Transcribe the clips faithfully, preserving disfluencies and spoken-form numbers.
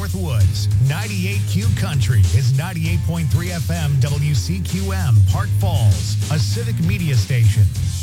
Northwoods. ninety-eight Q Country is ninety-eight point three F M W C Q M, Park Falls, a civic media station.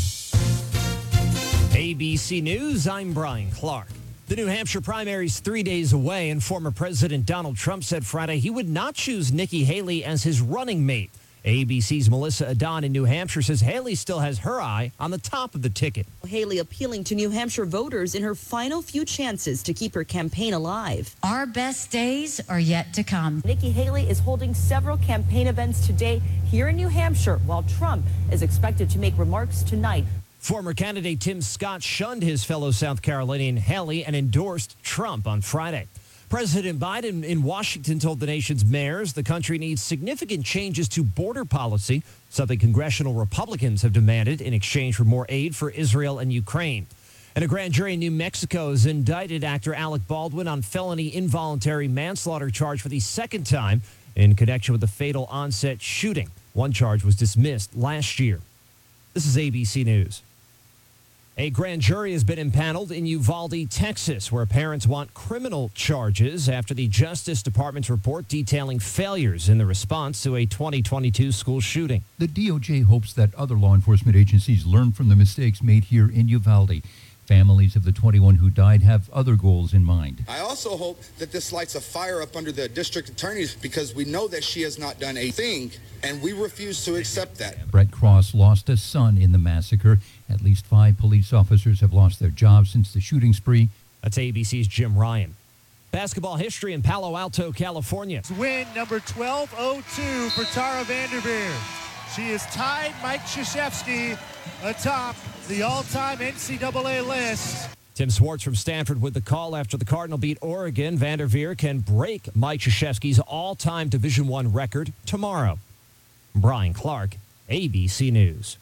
A B C News, I'm Brian Clark. The New Hampshire primary is three days away, and former President Donald Trump said Friday he would not choose Nikki Haley as his running mate. A B C's Melissa Adon in New Hampshire says Haley still has her eye on the top of the ticket. Haley appealing to New Hampshire voters in her final few chances to keep her campaign alive. Our best days are yet to come. Nikki Haley is holding several campaign events today here in New Hampshire, while Trump is expected to make remarks tonight. Former candidate Tim Scott shunned his fellow South Carolinian Haley and endorsed Trump on Friday. President Biden in Washington told the nation's mayors the country needs significant changes to border policy, something congressional Republicans have demanded in exchange for more aid for Israel and Ukraine. And a grand jury in New Mexico has indicted actor Alec Baldwin on felony involuntary manslaughter charge for the second time in connection with the fatal onset shooting. One charge was dismissed last year. This is A B C News. A grand jury has been impaneled in Uvalde, Texas, where parents want criminal charges after the Justice Department's report detailing failures in the response to a twenty twenty-two school shooting. The D O J hopes that other law enforcement agencies learn from the mistakes made here in Uvalde. Families of the twenty-one who died have other goals in mind. I also hope that this lights a fire up under the district attorneys, because we know that she has not done a thing, and we refuse to accept that. Brett Cross lost a son in the massacre. At least five police officers have lost their jobs since the shooting spree. That's A B C's Jim Ryan. Basketball history in Palo Alto, California. Win number twelve oh two for Tara Vanderveer. She has tied Mike Krzyzewski atop the all-time N C double A list. Tim Swartz from Stanford with the call after the Cardinal beat Oregon. Vanderveer can break Mike Krzyzewski's all-time Division I record tomorrow. Brian Clark, A B C News.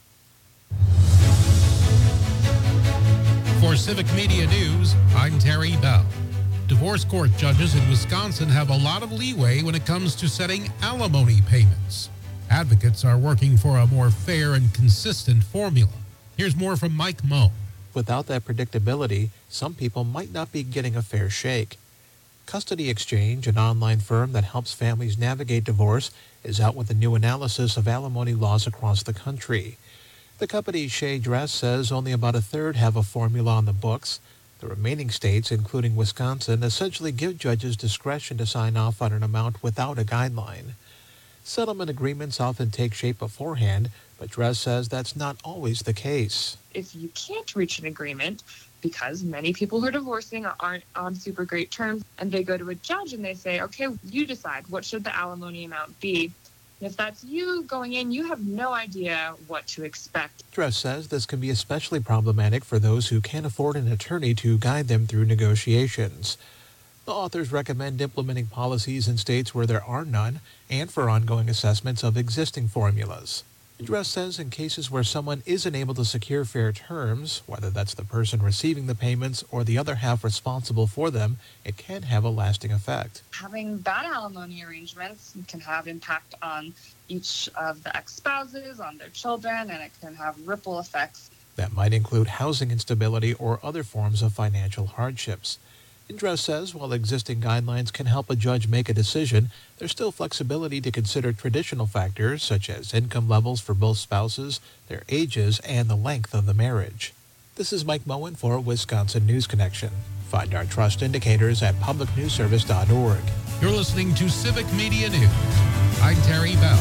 For Civic Media News, I'm Terry Bell. Divorce court judges in Wisconsin have a lot of leeway when it comes to setting alimony payments. Advocates are working for a more fair and consistent formula. Here's more from Mike Moe. Without that predictability, some people might not be getting a fair shake. Custody Exchange, an online firm that helps families navigate divorce, is out with a new analysis of alimony laws across the country. The company Shea Dress says only about a third have a formula on the books. The remaining states, including Wisconsin, essentially give judges discretion to sign off on an amount without a guideline. Settlement agreements often take shape beforehand, but Dress says that's not always the case. If you can't reach an agreement, because many people who are divorcing aren't on super great terms, and they go to a judge and they say, okay, you decide, what should the alimony amount be? And if that's you going in, you have no idea what to expect. Dress says this can be especially problematic for those who can't afford an attorney to guide them through negotiations. The authors recommend implementing policies in states where there are none and for ongoing assessments of existing formulas. Dress says in cases where someone isn't able to secure fair terms, whether that's the person receiving the payments or the other half responsible for them, it can have a lasting effect. Having bad alimony arrangements can have impact on each of the ex-spouses, on their children, and it can have ripple effects. That might include housing instability or other forms of financial hardships. Dress says while existing guidelines can help a judge make a decision, there's still flexibility to consider traditional factors such as income levels for both spouses, their ages, and the length of the marriage. This is Mike Moen for Wisconsin News Connection. Find our trust indicators at public news service dot org. You're listening to Civic Media News. I'm Terry Bell.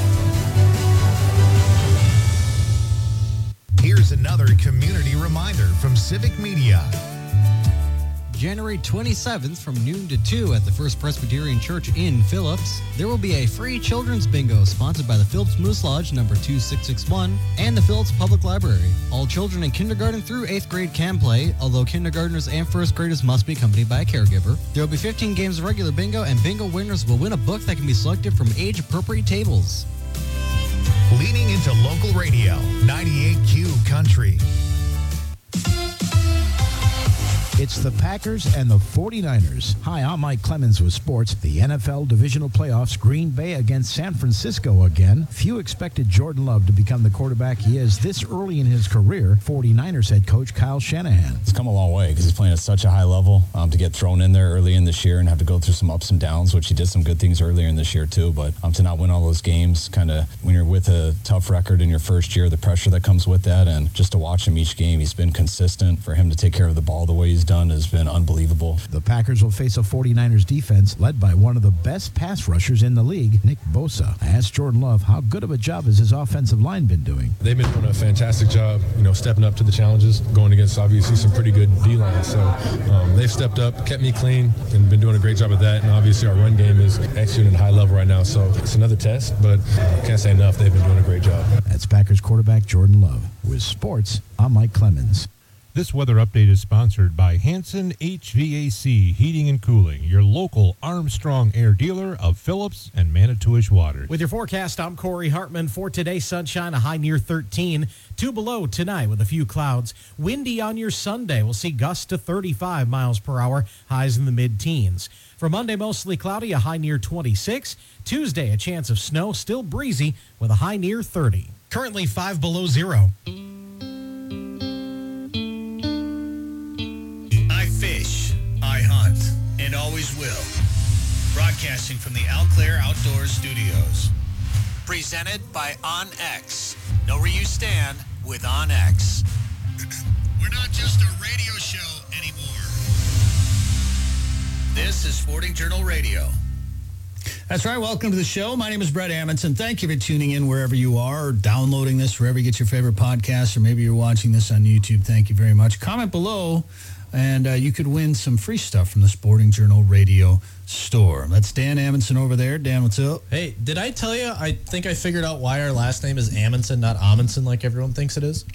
Here's another community reminder from Civic Media. January twenty-seventh from noon to two at the First Presbyterian Church in Phillips. There will be a free children's bingo sponsored by the Phillips Moose Lodge number two six six one and the Phillips Public Library. All children in kindergarten through eighth grade can play, although kindergartners and first graders must be accompanied by a caregiver. There will be fifteen games of regular bingo, and bingo winners will win a book that can be selected from age-appropriate tables. Leaning into local radio, ninety-eight Q Country. It's the Packers and the forty-niners. Hi, I'm Mike Clemens with sports. The N F L divisional playoffs, Green Bay against San Francisco again. Few expected Jordan Love to become the quarterback he is this early in his career. forty-niners head coach Kyle Shanahan. It's come a long way because he's playing at such a high level. Um, to get thrown in there early in this year and have to go through some ups and downs, which he did some good things earlier in this year too, but um, to not win all those games, kind of when you're with a tough record in your first year, the pressure that comes with that, and just to watch him each game, he's been consistent. For him to take care of the ball the way he's done has been unbelievable. The Packers will face a forty-niners defense led by one of the best pass rushers in the league, Nick Bosa. I asked Jordan Love how good of a job has his offensive line been doing. They've been doing a fantastic job, you know, stepping up to the challenges, going against obviously some pretty good D-lines. So um, they've stepped up, kept me clean, and been doing a great job at that. And obviously our run game is executing at a high level right now. So it's another test, but I can't say enough. They've been doing a great job. That's Packers quarterback Jordan Love. With sports, I'm Mike Clemens. This weather update is sponsored by Hanson H V A C Heating and Cooling, your local Armstrong Air dealer of Phillips and Manitowish Waters. With your forecast, I'm Corey Hartman. For today, sunshine, a high near thirteen. Two below tonight with a few clouds. Windy on your Sunday. We'll see gusts to thirty-five miles per hour, highs in the mid-teens. For Monday, mostly cloudy, a high near twenty-six. Tuesday, a chance of snow, still breezy with a high near thirty. Currently five below zero. I fish, I hunt, and always will. Broadcasting from the Eau Claire Outdoor Studios. Presented by OnX. Know where you stand with OnX. We're not just a radio show anymore. This is Sporting Journal Radio. That's right. Welcome to the show. My name is Brett Amundson. Thank you for tuning in wherever you are, or downloading this wherever you get your favorite podcasts, or maybe you're watching this on YouTube. Thank you very much. Comment below, and uh, you could win some free stuff from the Sporting Journal Radio store. That's Dan Amundson over there. Dan, what's up? Hey, did I tell you, I think I figured out why our last name is Amundson, not Amundson, like everyone thinks it is?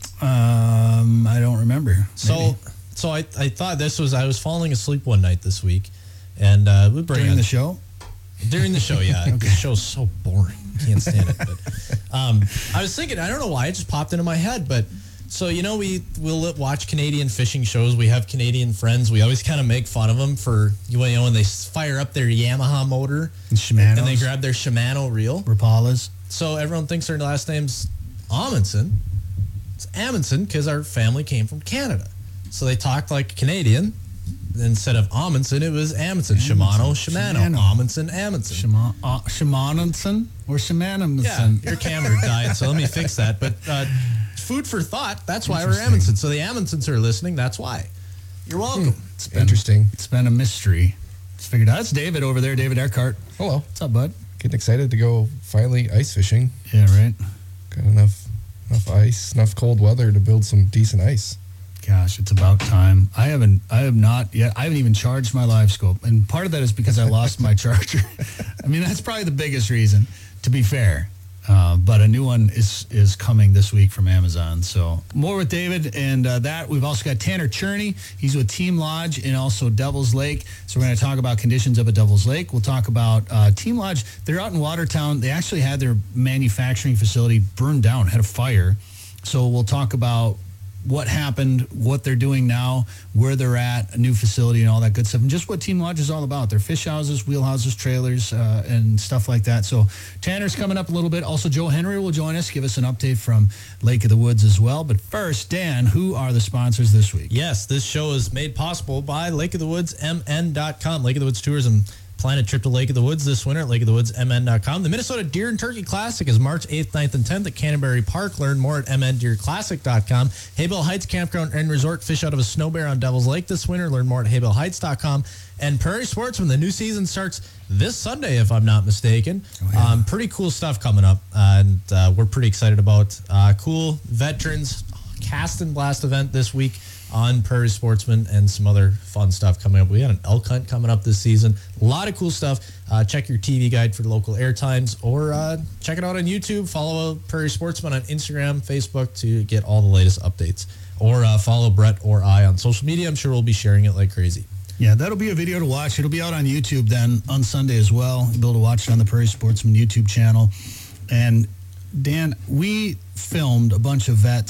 Um, I don't remember. So, Maybe. so I, I thought this was, I was falling asleep one night this week, and uh, we bring During on, the show? During the show, yeah. Okay. The show's so boring. Can't stand it. But um, I was thinking, I don't know why, it just popped into my head, but so, you know, we, we'll watch Canadian fishing shows. We have Canadian friends. We always kind of make fun of them for, you know, when they fire up their Yamaha motor and, Shimano's. and they grab their Shimano reel. Rapalas. So everyone thinks their last name's Amundsen. It's Amundsen because our family came from Canada. So they talked like Canadian. Instead of Amundsen, it was Amundsen. Shimano, Shimano. Shimano. Amundsen, Amundsen. Shima, uh, Shimanonson or Shimanonson? Yeah, your camera died, so let me fix that. But uh, food for thought, that's why we're Amundsen. So the Amundsens are listening, that's why. You're welcome. Hmm. It's been, Interesting. It's been a mystery. It's figured out. It's David over there, David Earhart. Hello. What's up, bud? Getting excited to go finally ice fishing. Yeah, right. Got enough, enough ice, enough cold weather to build some decent ice. Gosh, it's about time. I haven't, I have not yet. I haven't even charged my live scope. And part of that is because I lost my charger. I mean, that's probably the biggest reason, to be fair. Uh, but a new one is is coming this week from Amazon. So more with David and uh, that. We've also got Tanner Cherney. He's with Team Lodge and also Devil's Lake. So we're going to talk about conditions up at Devil's Lake. We'll talk about uh, Team Lodge. They're out in Watertown. They actually had their manufacturing facility burned down, had a fire. So we'll talk about what happened, what they're doing now, where they're at, a new facility and all that good stuff, and just what Team Lodge is all about. Their fish houses, wheelhouses, trailers, uh, and stuff like that. So Tanner's coming up a little bit. Also, Joe Henry will join us, give us an update from Lake of the Woods as well. But first, Dan, who are the sponsors this week? Yes, this show is made possible by Lake of the Woods M N dot com. Lake of the Woods Tourism. Plan a trip to Lake of the Woods this winter at lake of the woods M N dot com. The Minnesota Deer and Turkey Classic is March eighth, ninth, and tenth at Canterbury Park. Learn more at M N deer classic dot com. Haybell Heights Campground and Resort. Fish out of a snow bear on Devil's Lake this winter. Learn more at haybell heights dot com. And Prairie Sportsman, the new season starts this Sunday, if I'm not mistaken. Oh, yeah. um, pretty cool stuff coming up, uh, and uh, we're pretty excited about uh, cool veterans cast and blast event this week on Prairie Sportsman and some other fun stuff coming up. We got an elk hunt coming up this season. A lot of cool stuff. Uh, check your T V guide for the local air times, or uh, check it out on YouTube. Follow Prairie Sportsman on Instagram, Facebook to get all the latest updates. Or uh, follow Brett or I on social media. I'm sure we'll be sharing it like crazy. Yeah, that'll be a video to watch. It'll be out on YouTube then on Sunday as well. You'll be able to watch it on the Prairie Sportsman YouTube channel. And Dan, we filmed a bunch of vets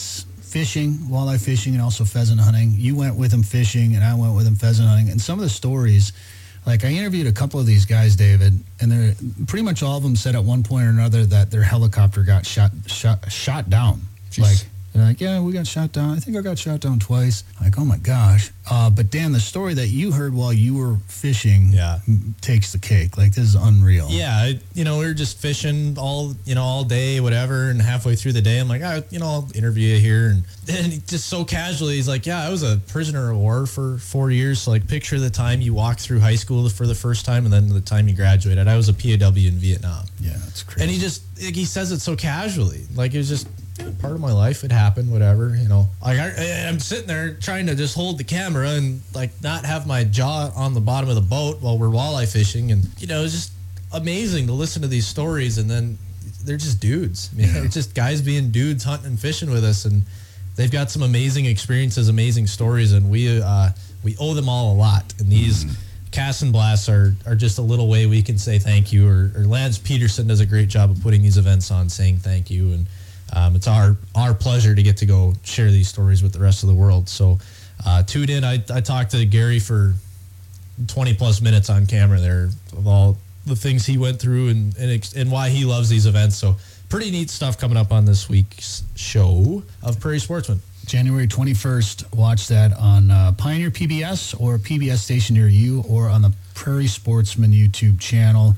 fishing, walleye fishing, and also pheasant hunting. You went with him fishing, and I went with him pheasant hunting. And some of the stories, like I interviewed a couple of these guys, David, and they're pretty much all of them said at one point or another that their helicopter got shot shot shot down. Jeez. Like they're like, yeah, we got shot down. I think I got shot down twice. I'm like, oh my gosh. Uh, but Dan, the story that you heard while you were fishing, yeah. m- takes the cake. Like this is unreal. Yeah, I, you know, we were just fishing all, you know, all day, whatever, and halfway through the day, I'm like, oh, you know, I'll interview you here, and then he just so casually, he's like, yeah, I was a prisoner of war for four years. So like, picture the time you walked through high school for the first time, and then the time you graduated. I was a P O W in Vietnam. Yeah, that's crazy. And he just, like, he says it so casually, like it was just part of my life. It happened, whatever, you know. Like I, I'm sitting there trying to just hold the camera and like not have my jaw on the bottom of the boat while we're walleye fishing, and you know, it's just amazing to listen to these stories. And then they're just dudes. I mean, yeah. It's just guys being dudes hunting and fishing with us, and they've got some amazing experiences, amazing stories, and we uh, we owe them all a lot. And these mm. casts and blasts are are just a little way we can say thank you. Or, or Lance Peterson does a great job of putting these events on, saying thank you. And Um, it's our our pleasure to get to go share these stories with the rest of the world. So uh, tune in. I, I talked to Gary for twenty plus minutes on camera there of all the things he went through and, and, ex- and why he loves these events. So pretty neat stuff coming up on this week's show of Prairie Sportsman. January twenty-first, watch that on uh, Pioneer P B S or a P B S station near you, or on the Prairie Sportsman YouTube channel.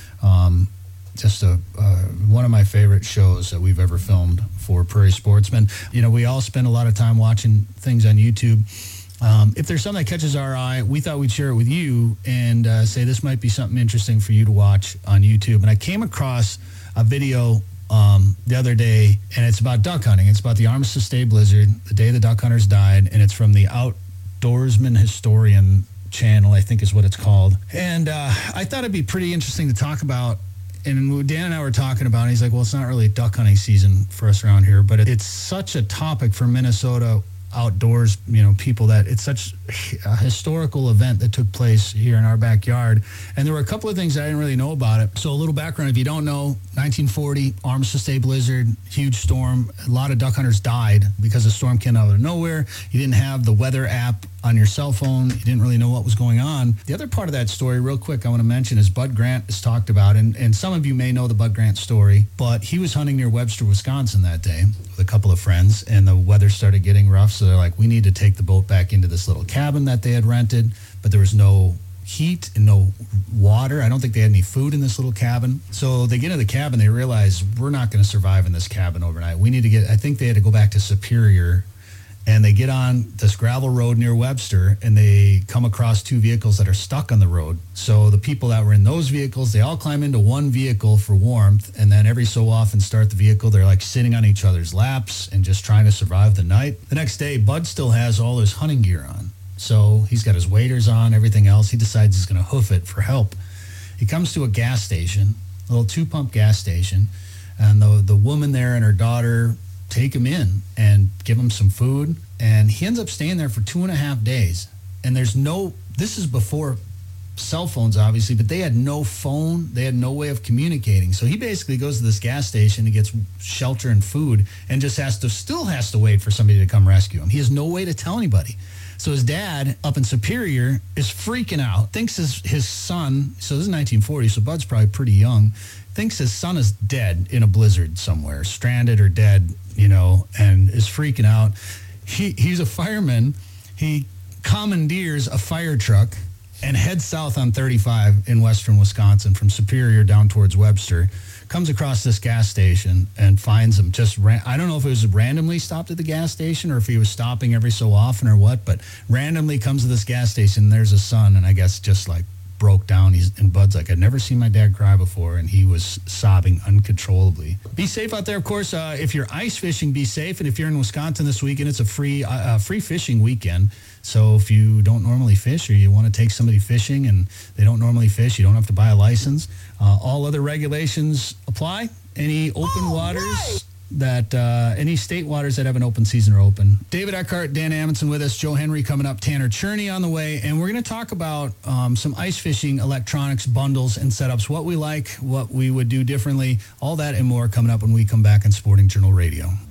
Um, Just a uh, one of my favorite shows that we've ever filmed for Prairie Sportsman. You know, we all spend a lot of time watching things on YouTube. Um, if there's something that catches our eye, we thought we'd share it with you and uh, say this might be something interesting for you to watch on YouTube. And I came across a video um, the other day, and it's about duck hunting. It's about the Armistice Day blizzard, the day the duck hunters died, and it's from the Outdoorsman Historian channel, I think is what it's called. And uh, I thought it'd be pretty interesting to talk about. And Dan and I were talking about it. He's like, well, it's not really duck hunting season for us around here, but it's such a topic for Minnesota outdoors, you know, people, that it's such a historical event that took place here in our backyard. And there were a couple of things I didn't really know about it. So a little background, if you don't know, nineteen forty, Armistice Day blizzard, huge storm. A lot of duck hunters died because the storm came out of nowhere. You didn't have the weather app on your cell phone. You didn't really know what was going on. The other part of that story, real quick, I want to mention is Bud Grant is talked about, and, and some of you may know the Bud Grant story, but he was hunting near Webster, Wisconsin that day with a couple of friends, and the weather started getting rough, so they're like, we need to take the boat back into this little cabin that they had rented, but there was no heat and no water. I don't think they had any food in this little cabin. So they get into the cabin, they realize we're not going to survive in this cabin overnight. We need to get, I think they had to go back to Superior. And they get on this gravel road near Webster, and they come across two vehicles that are stuck on the road. So the people that were in those vehicles, they all climb into one vehicle for warmth, and then every so often start the vehicle. They're like sitting on each other's laps and just trying to survive the night. The next day, Bud still has all his hunting gear on. So he's got his waders on, everything else. He decides he's going to hoof it for help. He comes to a gas station, a little two-pump gas station, and the the woman there and her daughter take him in and give him some food, and he ends up staying there for two and a half days. And there's no, this is before cell phones, obviously, but they had no phone, they had no way of communicating. So he basically goes to this gas station, he gets shelter and food, and just has to, still has to wait for somebody to come rescue him. He has no way to tell anybody. So his dad up in Superior is freaking out, thinks his, his son, so this is nineteen forty, so Bud's probably pretty young, thinks his son is dead in a blizzard somewhere, stranded or dead, you know, and is freaking out. He he's a fireman. He commandeers a fire truck and heads south on thirty-five in western Wisconsin from Superior down towards Webster. Comes across this gas station and finds him. Just ran, I don't know if it was randomly stopped at the gas station or if he was stopping every so often or what, but randomly comes to this gas station. There's a son, and I guess just like broke down. He's, and Bud's like, I'd never seen my dad cry before, and he was sobbing uncontrollably. Be safe out there, of course. Uh, if you're ice fishing, be safe. And if you're in Wisconsin this weekend, it's a free uh, free fishing weekend. So if you don't normally fish, or you want to take somebody fishing and they don't normally fish, you don't have to buy a license. Uh, all other regulations apply. Any open oh, waters right. that, uh, any state waters that have an open season are open. David Eckhart, Dan Amundsen with us, Joe Henry coming up, Tanner Cherney on the way, and we're going to talk about um, some ice fishing electronics bundles and setups, what we like, what we would do differently, all that and more coming up when we come back on Sporting Journal Radio.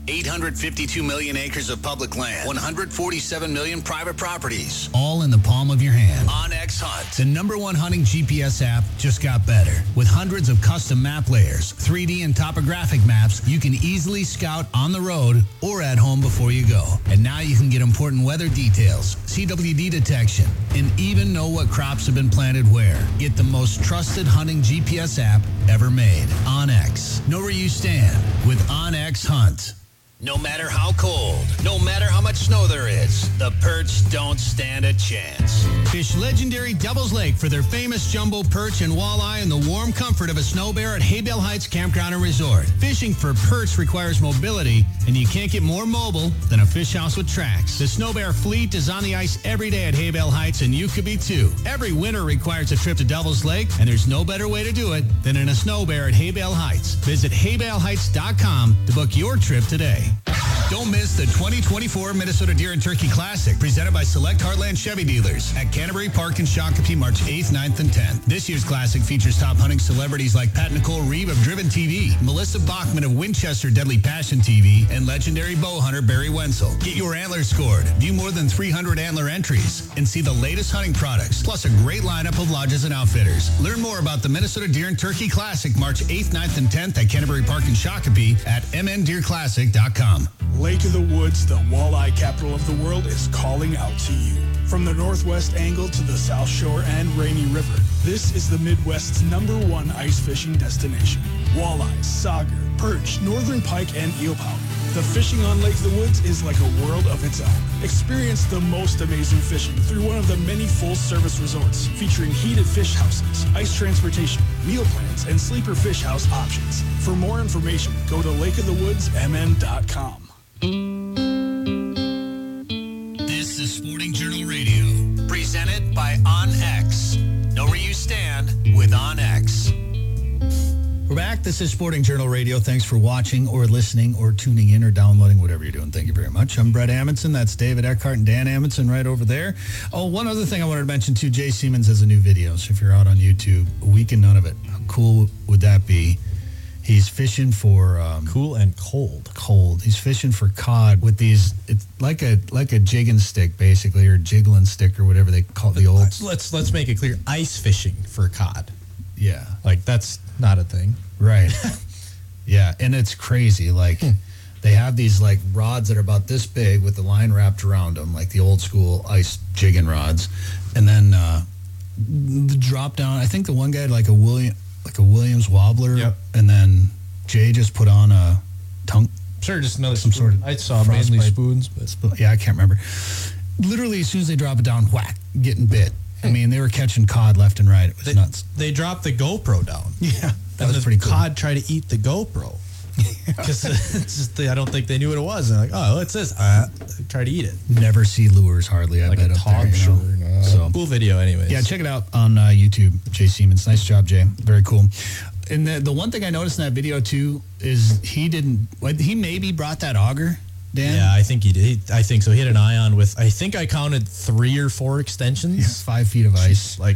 eight hundred fifty-two million acres of public land, one hundred forty-seven million private properties. All in the palm of your hand. OnX Hunt. The number one hunting G P S app just got better. With hundreds of custom map layers, three D and topographic maps, you can easily scout on the road or at home before you go. And now you can get important weather details, C W D detection, and even know what crops have been planted where. Get the most trusted hunting G P S app ever made. OnX. Know where you stand with OnX Hunt. No matter how cold, no matter how much snow there is, the perch don't stand a chance. Fish legendary Devil's Lake for their famous jumbo perch and walleye in the warm comfort of a snow bear at Haybale Heights Campground and Resort. Fishing for perch requires mobility, and you can't get more mobile than a fish house with tracks. The Snow Bear fleet is on the ice every day at Haybale Heights, and you could be too. Every winter requires a trip to Devil's Lake, and there's no better way to do it than in a snow bear at Haybale Heights. Visit haybale heights dot com to book your trip today. Don't miss the twenty twenty-four Minnesota Deer and Turkey Classic, presented by Select Heartland Chevy Dealers at Canterbury Park in Shakopee, March eighth, ninth, and tenth. This year's Classic features top hunting celebrities like Pat Nicole Reeve of Driven T V, Melissa Bachman of Winchester Deadly Passion T V, and legendary bow hunter Barry Wenzel. Get your antlers scored, view more than three hundred antler entries, and see the latest hunting products, plus a great lineup of lodges and outfitters. Learn more about the Minnesota Deer and Turkey Classic, March eighth, ninth, and tenth at Canterbury Park in Shakopee at m n deer classic dot com. Lake of the Woods, the walleye capital of the world, is calling out to you. From the Northwest Angle to the South Shore and Rainy River, this is the Midwest's number one ice fishing destination. Walleye, sauger, perch, northern pike, and eelpout. The fishing on Lake of the Woods is like a world of its own. Experience the most amazing fishing through one of the many full-service resorts featuring heated fish houses, ice transportation, meal plans, and sleeper fish house options. For more information, go to lake of the woods m n dot com. This is Sporting Journal Radio, presented by OnX. Know where you stand with OnX. We're back. This is Sporting Journal Radio. Thanks for watching or listening or tuning in or downloading, whatever you're doing. Thank you very much. I'm Brett Amundson. That's David Eckhart and Dan Amundson right over there. Oh, one other thing I wanted to mention, too. Jay Siemens has a new video. So if you're out on YouTube, a week and none of it. How cool would that be? He's fishing for um, cool and cold. Cold. He's fishing for cod with these. It's like a like a jigging stick, basically, or jiggling stick, or whatever they call the old. Let's let's make it clear. Ice fishing for cod. Yeah, like that's not a thing, right? Yeah, and it's crazy. Like hmm. they have these like rods that are about this big with the line wrapped around them, like the old school ice jigging rods, and then uh, the drop down. I think the one guy had like a William. Like a Williams wobbler, yep. And then Jay just put on a tongue. Sure, just another some spoon. sort of. I saw mainly spoons, but spoon. Yeah, I can't remember. Literally, as soon as they drop it down, whack, getting bit. I mean, they were catching cod left and right. It was they, nuts. They dropped the GoPro down. Yeah, that and was the pretty cool. Cod tried to eat the GoPro because it's just I don't think they knew what it was. And they're like, oh, what's this? Uh, try to eat it. Never see lures hardly. I like bet a up there. You sure. know? So cool video, anyways. Yeah, check it out on uh, YouTube. Jay Siemens, nice job, Jay. Very cool. And the, the one thing I noticed in that video, too, is he didn't, he maybe brought that auger, Dan? Yeah, I think he did. I think so. He had an ion with, I think I counted three or four extensions. Yeah, five feet of ice. Like,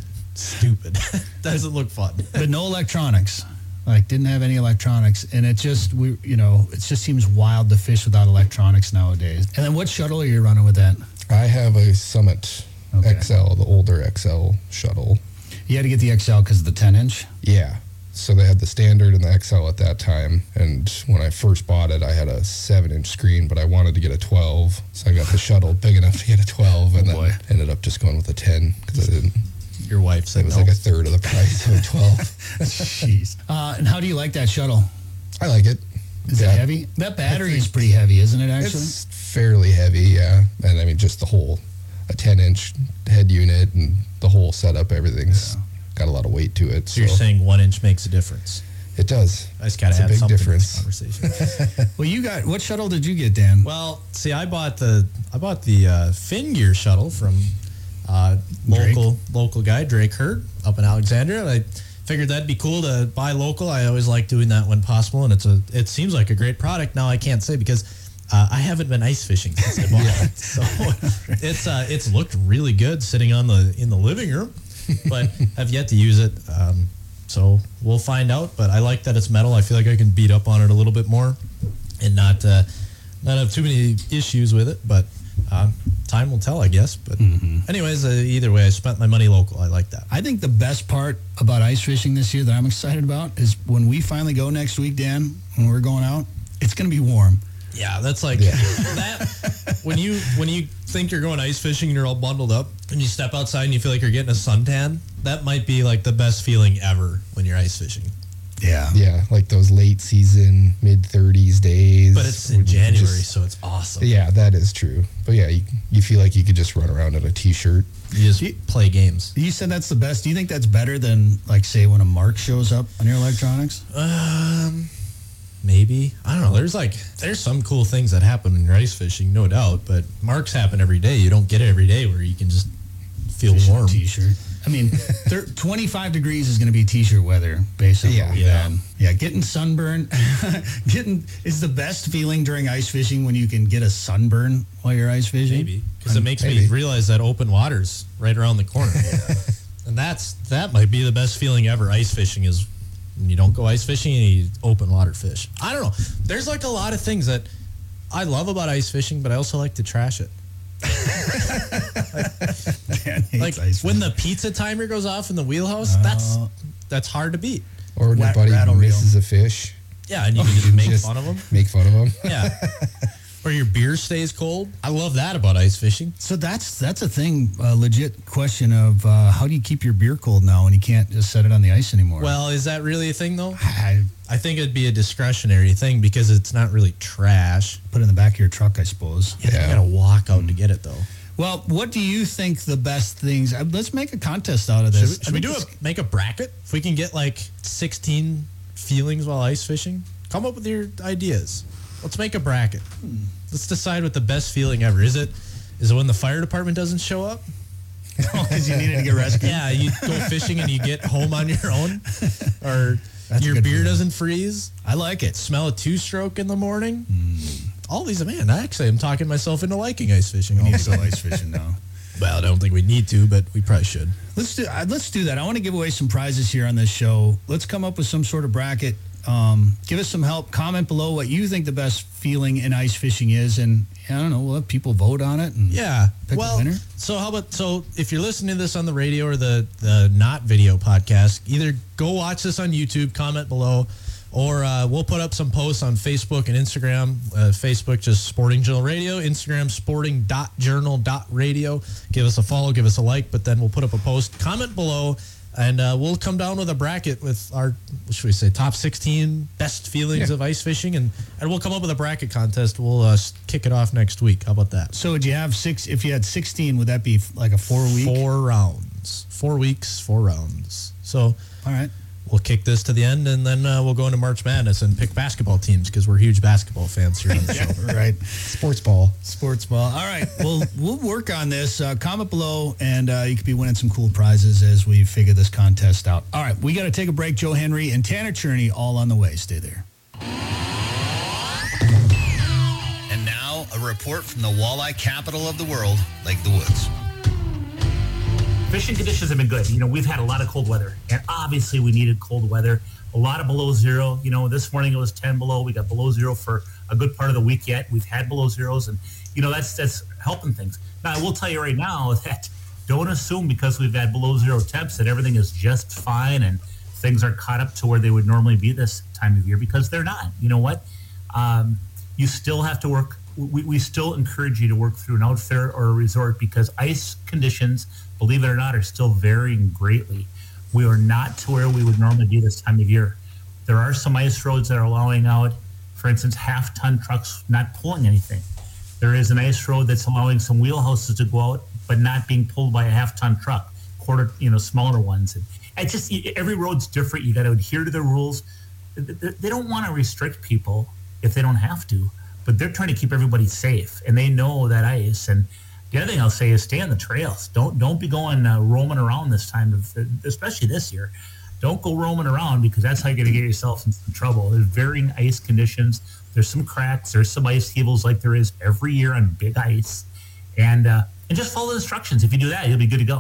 stupid. Doesn't look fun. But no electronics. Like, didn't have any electronics. And it just, we, you know, it just seems wild to fish without electronics nowadays. And then what shuttle are you running with that? I have a Summit okay. X L, the older X L shuttle. You had to get the X L because of the ten inch? Yeah. So they had the standard and the X L at that time. And when I first bought it, I had a seven inch screen, but I wanted to get a twelve. So I got the shuttle big enough to get a twelve, and oh then ended up just going with a ten because I didn't. Your wife said it was no. like a third of the price of a twelve. Jeez. Uh, and how do you like that shuttle? I like it. Is yeah. it heavy? That battery is pretty heavy, isn't it, actually? It's fairly heavy, yeah. And I mean, just the whole, a ten inch head unit and the whole setup, everything's yeah. got a lot of weight to it. So, so you're saying one inch makes a difference? It does. I just got to add a big something difference. to this conversation. Well, you got, what shuttle did you get, Dan? Well, see, I bought the, I bought the uh, Fin Gear shuttle from uh, local, local guy, Drake Hurt, up in Alexandria. I figured that'd be cool to buy local. I always like doing that when possible, and it's a, it seems like a great product. Now I can't say because uh, I haven't been ice fishing since I bought it, so it's uh, it's looked really good sitting on the in the living room, but I've yet to use it. Um, so we'll find out. But I like that it's metal. I feel like I can beat up on it a little bit more. and not uh, not have too many issues with it. But uh, time will tell, I guess. But Mm-hmm. anyways, uh, either way, I spent my money local. I like that. I think the best part about ice fishing this year that I'm excited about is when we finally go next week, Dan, when we're going out, it's going to be warm. Yeah, that's like that. When you when you think you're going ice fishing and you're all bundled up, and you step outside and you feel like you're getting a suntan, that might be like the best feeling ever when you're ice fishing. Yeah. Yeah, like those late season, mid thirties days. But it's in January, so it's awesome. Yeah, that is true. But yeah, you, you feel like you could just run around in a t-shirt. You just play games. You said that's the best. Do you think that's better than, like, say, when a mark shows up on your electronics? Um, maybe. I don't know. There's like, there's some cool things that happen when you're ice fishing, no doubt. But marks happen every day. You don't get it every day where you can just feel Fish in a warm. T-shirt. I mean, thir- twenty-five degrees is going to be T-shirt weather, basically. Yeah. Yeah. Yeah. Getting sunburn, getting is the best feeling during ice fishing when you can get a sunburn while you're ice fishing. Maybe. Because it makes Maybe. me realize that open water's right around the corner. And that's, that might be the best feeling ever. Ice fishing is when you don't go ice fishing and you open water fish. I don't know. There's like a lot of things that I love about ice fishing, but I also like to trash it. Like when the pizza timer goes off in the wheelhouse, that's that's hard to beat. Or when your Rat- buddy rattle reel. misses a fish. Yeah, and you can just make Just fun of them. Make fun of them. Yeah. Or your beer stays cold. I love that about ice fishing. So that's that's a thing, a legit question of uh, how do you keep your beer cold now when you can't just set it on the ice anymore? Well, is that really a thing though? I I think it'd be a discretionary thing because it's not really trash. put it in the back of your truck, I suppose. Yeah, you gotta walk out to get it though. Well, what do you think the best things? uh, Let's make a contest out of Should this. we, should we do a make a bracket? If we can get like sixteen feelings while ice fishing, come up with your ideas. Let's make a bracket. Let's decide what the best feeling ever is. It is it when the fire department doesn't show up? Because you needed to get rescued. Yeah, you go fishing and you get home on your own, or That's a your good beer feeling. doesn't freeze. I like it. Smell a two-stroke in the morning. All these, man. Actually, I'm talking myself into liking ice fishing. We need to also. go ice fishing now. Well, I don't think we need to, but we probably should. Let's do uh, let's do that. I want to give away some prizes here on this show. Let's come up with some sort of bracket. Um, give us some help. Comment below what you think the best feeling in ice fishing is, and I don't know. We'll have people vote on it. And Yeah. Pick well, a winner. so how about so if you're listening to this on the radio or the the not video podcast, either go watch this on YouTube, comment below, or uh, we'll put up some posts on Facebook and Instagram. Uh, Facebook just Sporting Journal Radio, Instagram sporting dot journal dot radio. Give us a follow, give us a like, but then we'll put up a post. Comment below. And uh, we'll come down with a bracket with our, what should we say, top sixteen best feelings Yeah. of ice fishing. And, and we'll come up with a bracket contest. We'll uh, s- kick it off next week. How about that? So would you have six? If you had sixteen, would that be f- like a four week? Four rounds. Four weeks, four rounds. So All right. we'll kick this to the end, and then uh, we'll go into March Madness and pick basketball teams because we're huge basketball fans here on the show. Right. Sports ball. Sports ball. All right. Well, we'll work on this. Uh, comment below, and uh, you could be winning some cool prizes as we figure this contest out. All right. We got to take a break. Joe Henry and Tanner Cherney all on the way. Stay there. And now, a report from the walleye capital of the world, Lake of the Woods. Fishing conditions have been good. You know, we've had a lot of cold weather, and obviously we needed cold weather. A lot of below zero. You know, this morning it was ten below. We got below zero for a good part of the week yet. We've had below zeros, and, you know, that's that's helping things. Now, I will tell you right now that don't assume because we've had below zero temps that everything is just fine and things are caught up to where they would normally be this time of year, because they're not. You know what? Um, you still have to work. We, we still encourage you to work through an outfitter or a resort, because ice conditions, believe it or not, are still varying greatly. We are not to where we would normally be this time of year. There are some ice roads that are allowing out, for instance, half-ton trucks not pulling anything. There is an ice road that's allowing some wheelhouses to go out, but not being pulled by a half-ton truck, quarter, you know, smaller ones. And it's just, every road's different. You got to adhere to the rules. They don't want to restrict people if they don't have to, but they're trying to keep everybody safe, and they know that ice. And the other thing I'll say is stay on the trails. Don't don't be going uh, roaming around this time, of, especially this year. Don't go roaming around, because that's how you're going to get yourself in some trouble. There's varying ice conditions. There's some cracks. There's some ice heavals like there is every year on big ice. And uh, and just follow the instructions. If you do that, you'll be good to go.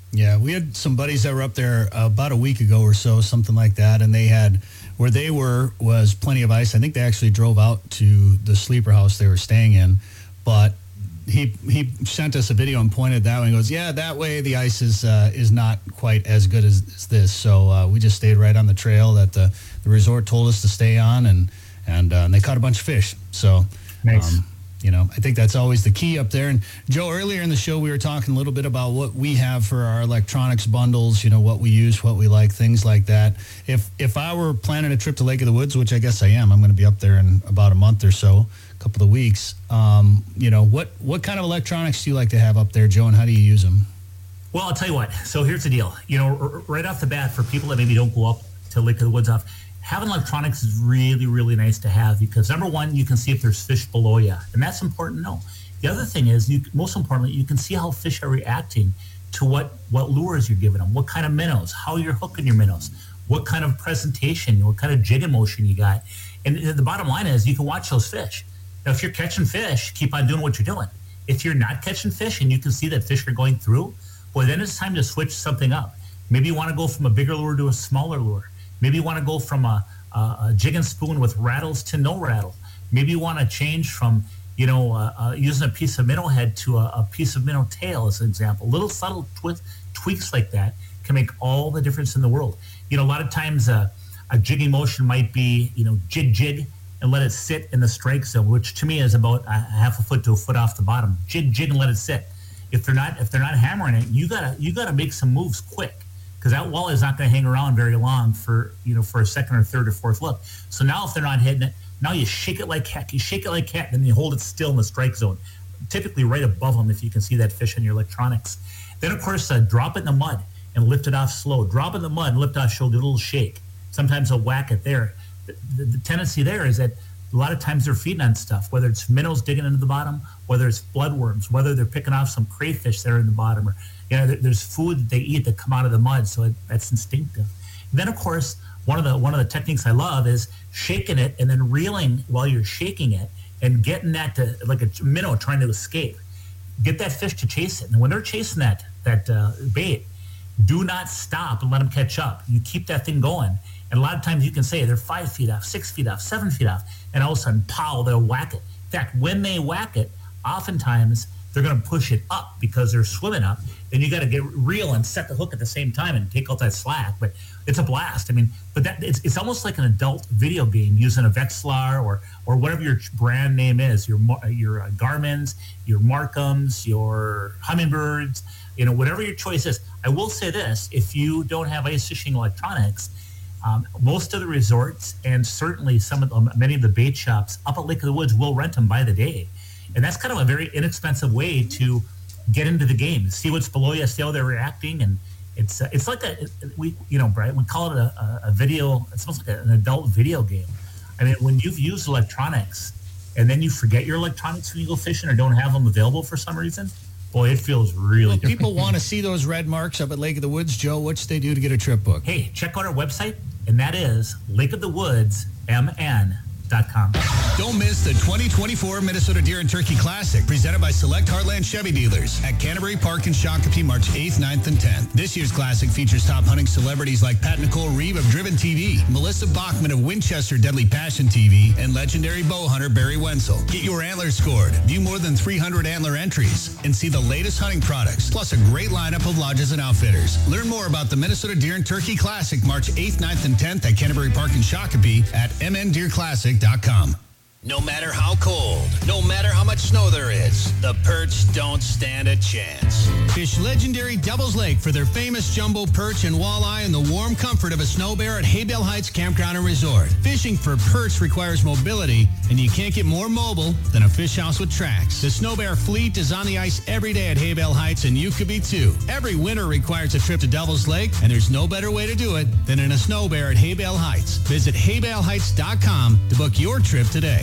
Yeah, we had some buddies that were up there uh, about a week ago or so, something like that, and they had, where they were was plenty of ice. I think they actually drove out to the sleeper house they were staying in, but he he sent us a video and pointed that way and goes, yeah, that way the ice is uh, is not quite as good as, as this. So uh, we just stayed right on the trail that the, the resort told us to stay on, and and, uh, and they caught a bunch of fish. So, nice. um, you know, I think that's always the key up there. And Joe, earlier in the show, we were talking a little bit about what we have for our electronics bundles, you know, what we use, what we like, things like that. If if I were planning a trip to Lake of the Woods, which I guess I am, I'm going to be up there in about a month or so, a couple of weeks. Um, you know, what, what kind of electronics do you like to have up there, Joe, and how do you use them? Well, I'll tell you what. So here's the deal. You know, r- right off the bat, for people that maybe don't go up to Lake of the Woods off, having electronics is really, really nice to have because, number one, you can see if there's fish below you, and that's important to know. The other thing is, you, most importantly, you can see how fish are reacting to what, what lures you're giving them, what kind of minnows, how you're hooking your minnows, what kind of presentation, what kind of jigging motion you got. And the bottom line is you can watch those fish. Now, if you're catching fish, keep on doing what you're doing. If you're not catching fish and you can see that fish are going through, boy, then it's time to switch something up. Maybe you want to go from a bigger lure to a smaller lure. Maybe you want to go from a, a, a jig and spoon with rattles to no rattle. Maybe you want to change from, you know, uh, uh, using a piece of minnow head to a, a piece of minnow tail, as an example. Little subtle twi- tweaks like that can make all the difference in the world. You know, a lot of times uh, a jigging motion might be, you know, jig, jig, and let it sit in the strike zone, which to me is about a half a foot to a foot off the bottom. Jig, jig, and let it sit. If they're not, if they're not hammering it, you gotta, you gotta make some moves quick, because that walleye is not going to hang around very long for, you know, for a second or third or fourth look. So now, if they're not hitting it, now you shake it like heck. You shake it like heck, then you hold it still in the strike zone, typically right above them if you can see that fish in your electronics. Then, of course, uh, drop it in the mud and lift it off slow. Drop it in the mud and lift off slow. Do a little shake. Sometimes they'll whack it there. The, the, the tendency there is that a lot of times they're feeding on stuff, whether it's minnows digging into the bottom, whether it's bloodworms, whether they're picking off some crayfish that are in the bottom, or you know, there, there's food that they eat that come out of the mud, so it, that's instinctive. And then, of course, one of the one of the techniques I love is shaking it and then reeling while you're shaking it and getting that to, like a minnow trying to escape. Get that fish to chase it, and when they're chasing that that uh, bait, do not stop and let them catch up. You keep that thing going. And a lot of times you can say they're five feet off, six feet off, seven feet off, and all of a sudden, pow, they'll whack it. In fact, when they whack it, oftentimes they're going to push it up because they're swimming up. Then you got to get reel and set the hook at the same time and take out that slack. But it's a blast. I mean, but that it's, it's almost like an adult video game using a Vexilar or or whatever your brand name is, your your uh, Garmin's, your Markham's, your Humminbirds, you know, whatever your choice is. I will say this: if you don't have ice fishing electronics, Um, most of the resorts and certainly some of the, many of the bait shops up at Lake of the Woods will rent them by the day. And that's kind of a very inexpensive way to get into the game, see what's below you, see how they're reacting. And it's uh, it's like a, we you know, Brian, we call it a, a video, it's almost like an adult video game. I mean, when you've used electronics and then you forget your electronics when you go fishing or don't have them available for some reason, boy, it feels really Well, different. people want to see those red marks up at Lake of the Woods. Joe, what should they do to get a trip booked? Hey, check out our website, and that is lake of the woods m n dot com. Don't miss the twenty twenty-four Minnesota Deer and Turkey Classic, presented by Select Heartland Chevy Dealers at Canterbury Park in Shakopee, March eighth, ninth, and tenth. This year's Classic features top hunting celebrities like Pat Nicole Reeve of Driven T V, Melissa Bachman of Winchester Deadly Passion T V, and legendary bow hunter Barry Wenzel. Get your antlers scored, view more than three hundred antler entries, and see the latest hunting products, plus a great lineup of lodges and outfitters. Learn more about the Minnesota Deer and Turkey Classic, March eighth, ninth, and tenth at Canterbury Park in Shakopee at m n deer classic dot com. No matter how cold, no matter how much snow there is, the perch don't stand a chance. Fish legendary Devil's Lake for their famous jumbo perch and walleye in the warm comfort of a snow bear at Haybale Heights Campground and Resort. Fishing for perch requires mobility, and you can't get more mobile than a fish house with tracks. The Snow Bear fleet is on the ice every day at Haybale Heights, and you could be too. Every winter requires a trip to Devil's Lake, and there's no better way to do it than in a snow bear at Haybale Heights. Visit haybale heights dot com to book your trip today.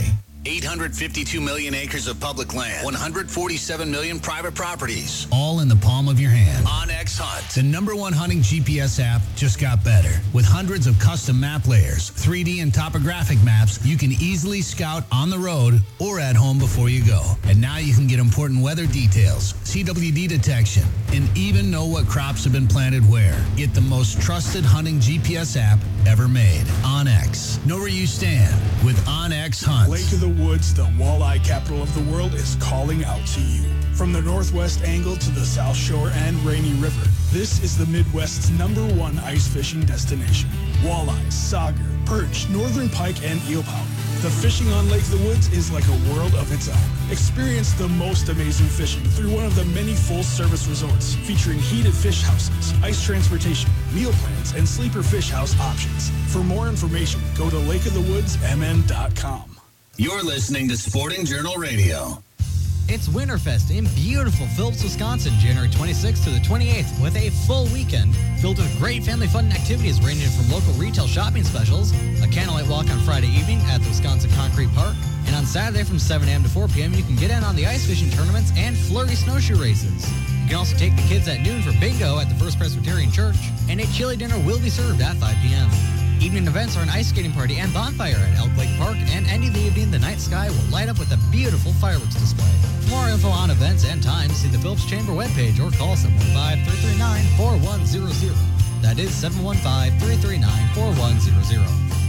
eight hundred fifty-two million acres of public land, one hundred forty-seven million private properties. All in the palm of your hand. OnX Hunt. The number one hunting G P S app just got better. With hundreds of custom map layers, three D and topographic maps, you can easily scout on the road or at home before you go. And now you can get important weather details, C W D detection, and even know what crops have been planted where. Get the most trusted hunting G P S app ever made. OnX. Know where you stand with OnX Hunt. Lake of the Woods, the walleye capital of the world, is calling out to you. From the Northwest Angle to the South Shore and Rainy River, this is the Midwest's number one ice fishing destination. Walleyes, sauger, perch, northern pike, and eelpout. The fishing on Lake of the Woods is like a world of its own. Experience the most amazing fishing through one of the many full-service resorts featuring heated fish houses, ice transportation, meal plans, and sleeper fish house options. For more information, go to lake of the woods m n dot com. You're listening to Sporting Journal Radio. It's Winterfest in beautiful Phillips, Wisconsin, January twenty-sixth to the twenty-eighth, with a full weekend filled with great family fun activities ranging from local retail shopping specials, a candlelight walk on Friday evening at the Wisconsin Concrete Park, and on Saturday from seven a.m. to four p.m. you can get in on the ice fishing tournaments and flurry snowshoe races. You can also take the kids at noon for bingo at the First Presbyterian Church, and a chili dinner will be served at five p.m. Evening events are an ice skating party and bonfire at Elk Lake Park, and ending the evening, the night sky will light up with a beautiful fireworks display. For more info on events and times, see the Phillips Chamber webpage or call seven one five, three three nine, four one zero zero. That is seven one five, three three nine, four one zero zero.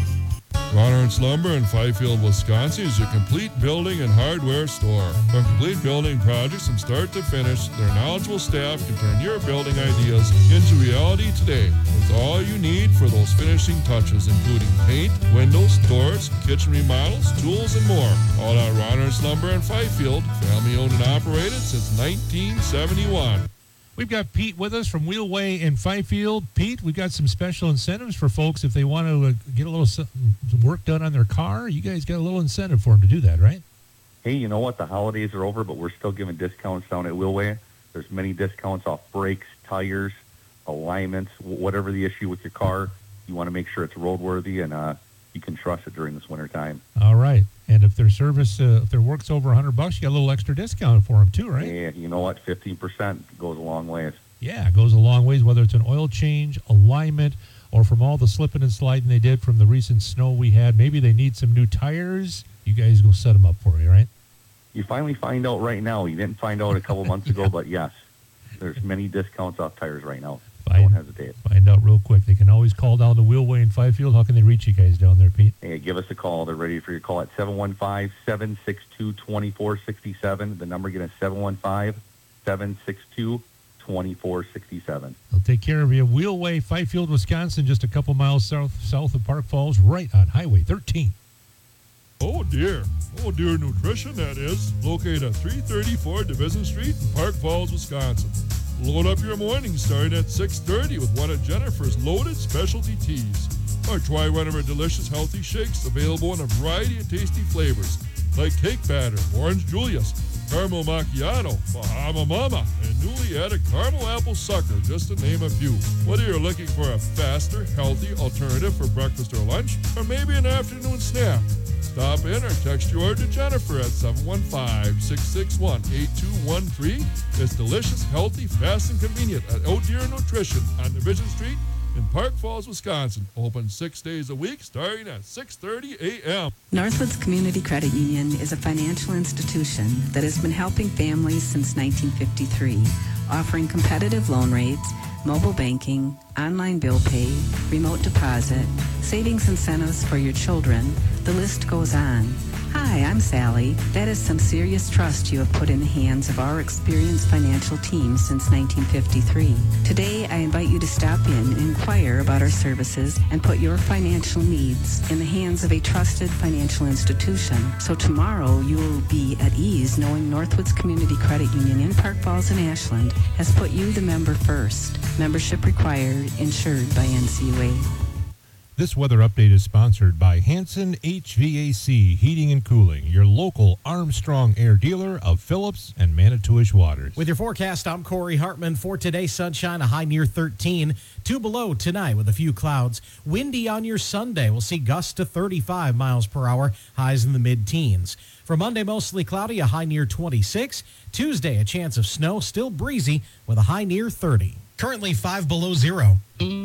Ron Ernst Lumber in Fifield, Wisconsin is your complete building and hardware store. From complete building projects from start to finish, their knowledgeable staff can turn your building ideas into reality today with all you need for those finishing touches, including paint, windows, doors, kitchen remodels, tools, and more. All at Ron Ernst Lumber in Fifield, family owned and operated since nineteen seventy-one. We've got Pete with us from Wheelway in Fifield. Pete, we've got some special incentives for folks if they want to uh, get a little some work done on their car. You guys got a little incentive for them to do that, right? Hey, you know what? The holidays are over, but we're still giving discounts down at Wheelway. There's many discounts off brakes, tires, alignments, whatever the issue with your car. You want to make sure it's roadworthy and uh, you can trust it during this winter time. All right. And if their service, uh, if their work's over one hundred bucks, you got a little extra discount for them too, right? Yeah, you know what? fifteen percent goes a long ways. Yeah, it goes a long ways, whether it's an oil change, alignment, or from all the slipping and sliding they did from the recent snow we had. Maybe they need some new tires. You guys go set them up for you, right? You finally find out right now. You didn't find out a couple months ago, but yes, there's many discounts off tires right now. Find, Don't hesitate. Find out real quick. They can always call down the Wheelway in Fifield. How can they reach you guys down there, Pete? Hey, give us a call. They're ready for your call at seven one five, seven six two, two four six seven. The number again is seven one five, seven six two, two four six seven. They'll take care of you. Wheelway, Fifield, Wisconsin, just a couple miles south south of Park Falls, right on Highway thirteen. Oh, dear. Oh, dear Nutrition, that is. Located at three thirty-four Division Street in Park Falls, Wisconsin. Load up your morning starting at six thirty with one of Jennifer's loaded specialty teas. Or try one of her delicious healthy shakes available in a variety of tasty flavors like cake batter, orange Julius, caramel macchiato, Bahama Mama, and newly added caramel apple sucker, just to name a few. Whether you're looking for a faster, healthy alternative for breakfast or lunch, or maybe an afternoon snack, stop in or text your order to Jennifer at seven one five, six six one, eight two one three. It's delicious, healthy, fast, and convenient at Oh Dear Nutrition on Division Street in Park Falls, Wisconsin. Open six days a week starting at six thirty a.m. Northwoods Community Credit Union is a financial institution that has been helping families since nineteen fifty-three, offering competitive loan rates, mobile banking, online bill pay, remote deposit, savings incentives for your children. The list goes on. Hi, I'm Sally. That is some serious trust you have put in the hands of our experienced financial team since nineteen fifty-three. Today, I invite you to stop in and inquire about our services and put your financial needs in the hands of a trusted financial institution. So tomorrow, you will be at ease knowing Northwoods Community Credit Union in Park Falls and Ashland has put you, the member, first. Membership required, insured by N C U A. This weather update is sponsored by Hanson H V A C Heating and Cooling, your local Armstrong Air dealer of Phillips and Manitowish Waters. With your forecast, I'm Corey Hartman. For today, sunshine, a high near thirteen. Two below tonight with a few clouds. Windy on your Sunday. We'll see gusts to thirty-five miles per hour, highs in the mid-teens. For Monday, mostly cloudy, a high near twenty-six. Tuesday, a chance of snow, still breezy with a high near thirty. Currently five below zero.